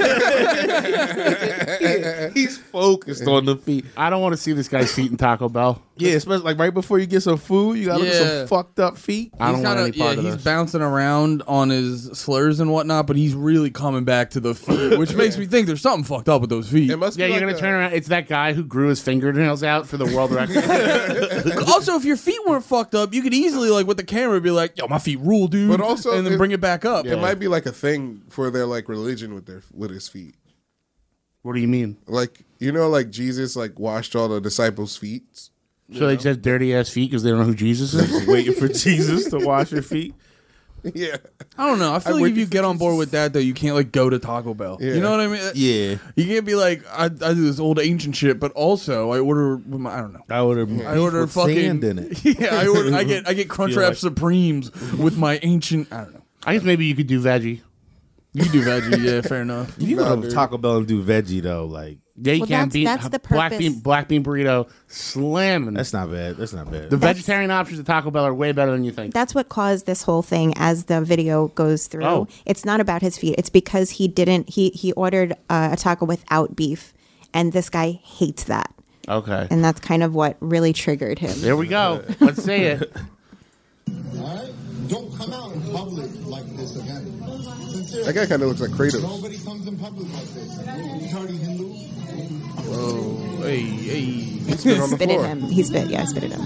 He's focused on the feet. I don't want to see this guy's feet in Taco Bell. Yeah, especially like right before you get some food, you got to look at some fucked up feet. I don't want any part of this. He's bouncing around on his slurs and whatnot, but he's really coming back to the feet, which makes me think there's something fucked up with those feet. It must be you're going to turn around. It's that guy who grew his fingernails out for the world record. Also, if your feet weren't fucked up, you could easily, like, with the camera, be like, yo, my feet rule, dude. But also, and then bring it back up. It might be like a thing for their like religion with his feet. What do you mean? Like, you know, like Jesus like washed all the disciples' feet. So they just have dirty ass feet because they don't know who Jesus is. Waiting for Jesus to wash your feet. Yeah, I don't know. I feel like if you get on board with that, though, you can't like go to Taco Bell. Yeah. You know what I mean? Yeah, you can't be like, I do this old ancient shit, but also I order. I don't know. I order fucking sand in it. Yeah, I get Crunchwrap Supremes with my ancient. I don't know. I guess maybe you could do veggie. You do veggie, yeah, fair enough. You can go to Taco Bell and do veggie though, like yeah, you can't beat that's the black bean burrito slamming. That's not bad. That's not bad. The vegetarian options at Taco Bell are way better than you think. That's what caused this whole thing as the video goes through. Oh. It's not about his feet. It's because he ordered a taco without beef, and this guy hates that. Okay. And that's kind of what really triggered him. There we go. Let's say it. All right? Don't come out in public like this again. Sincerely. That guy kind of looks like Kratos. Nobody comes in public like this. Retarded Hindu. Whoa, hey. He spit on the Spit at floor. him. He spit. Yeah, spit at him.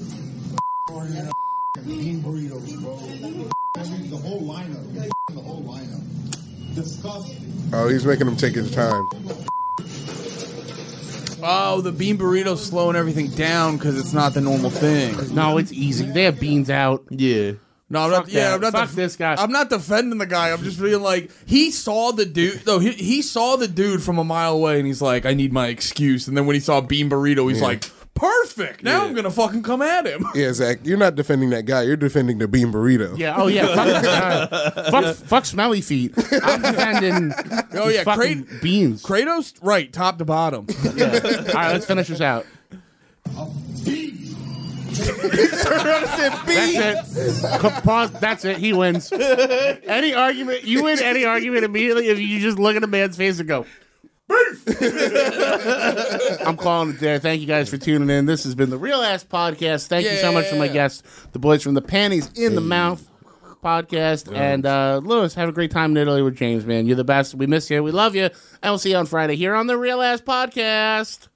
Bean burritos, bro. The whole lineup. The whole lineup. Disgusting. Oh, he's making him take his time. Oh, the bean burrito's slowing everything down because it's not the normal thing. No, it's easy. They have beans out. Yeah. No, I'm not. Yeah, I'm not. Fuck this guy. I'm not defending the guy. I'm just being like, he saw the dude. No, he saw the dude from a mile away, and he's like, I need my excuse. And then when he saw Bean Burrito, he's like, perfect. Now I'm gonna fucking come at him. Yeah, Zach, you're not defending that guy. You're defending the Bean Burrito. Yeah. Oh yeah. Fuck smelly feet. I'm defending. Oh yeah, beans. Kratos, right, top to bottom. Yeah. All right, let's finish this out. That's it. Pause. That's it. He wins. Any argument, you win any argument immediately if you just look at a man's face and go, beef. I'm calling it there. Thank you guys for tuning in. This has been the Real Ass Podcast. Thank you so much for my guests, the boys from the Panties in the Mouth podcast. And Lewis, have a great time in Italy with James, man. You're the best. We miss you. We love you. And we'll see you on Friday here on the Real Ass Podcast.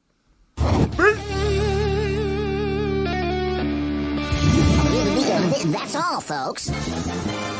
That's all, folks.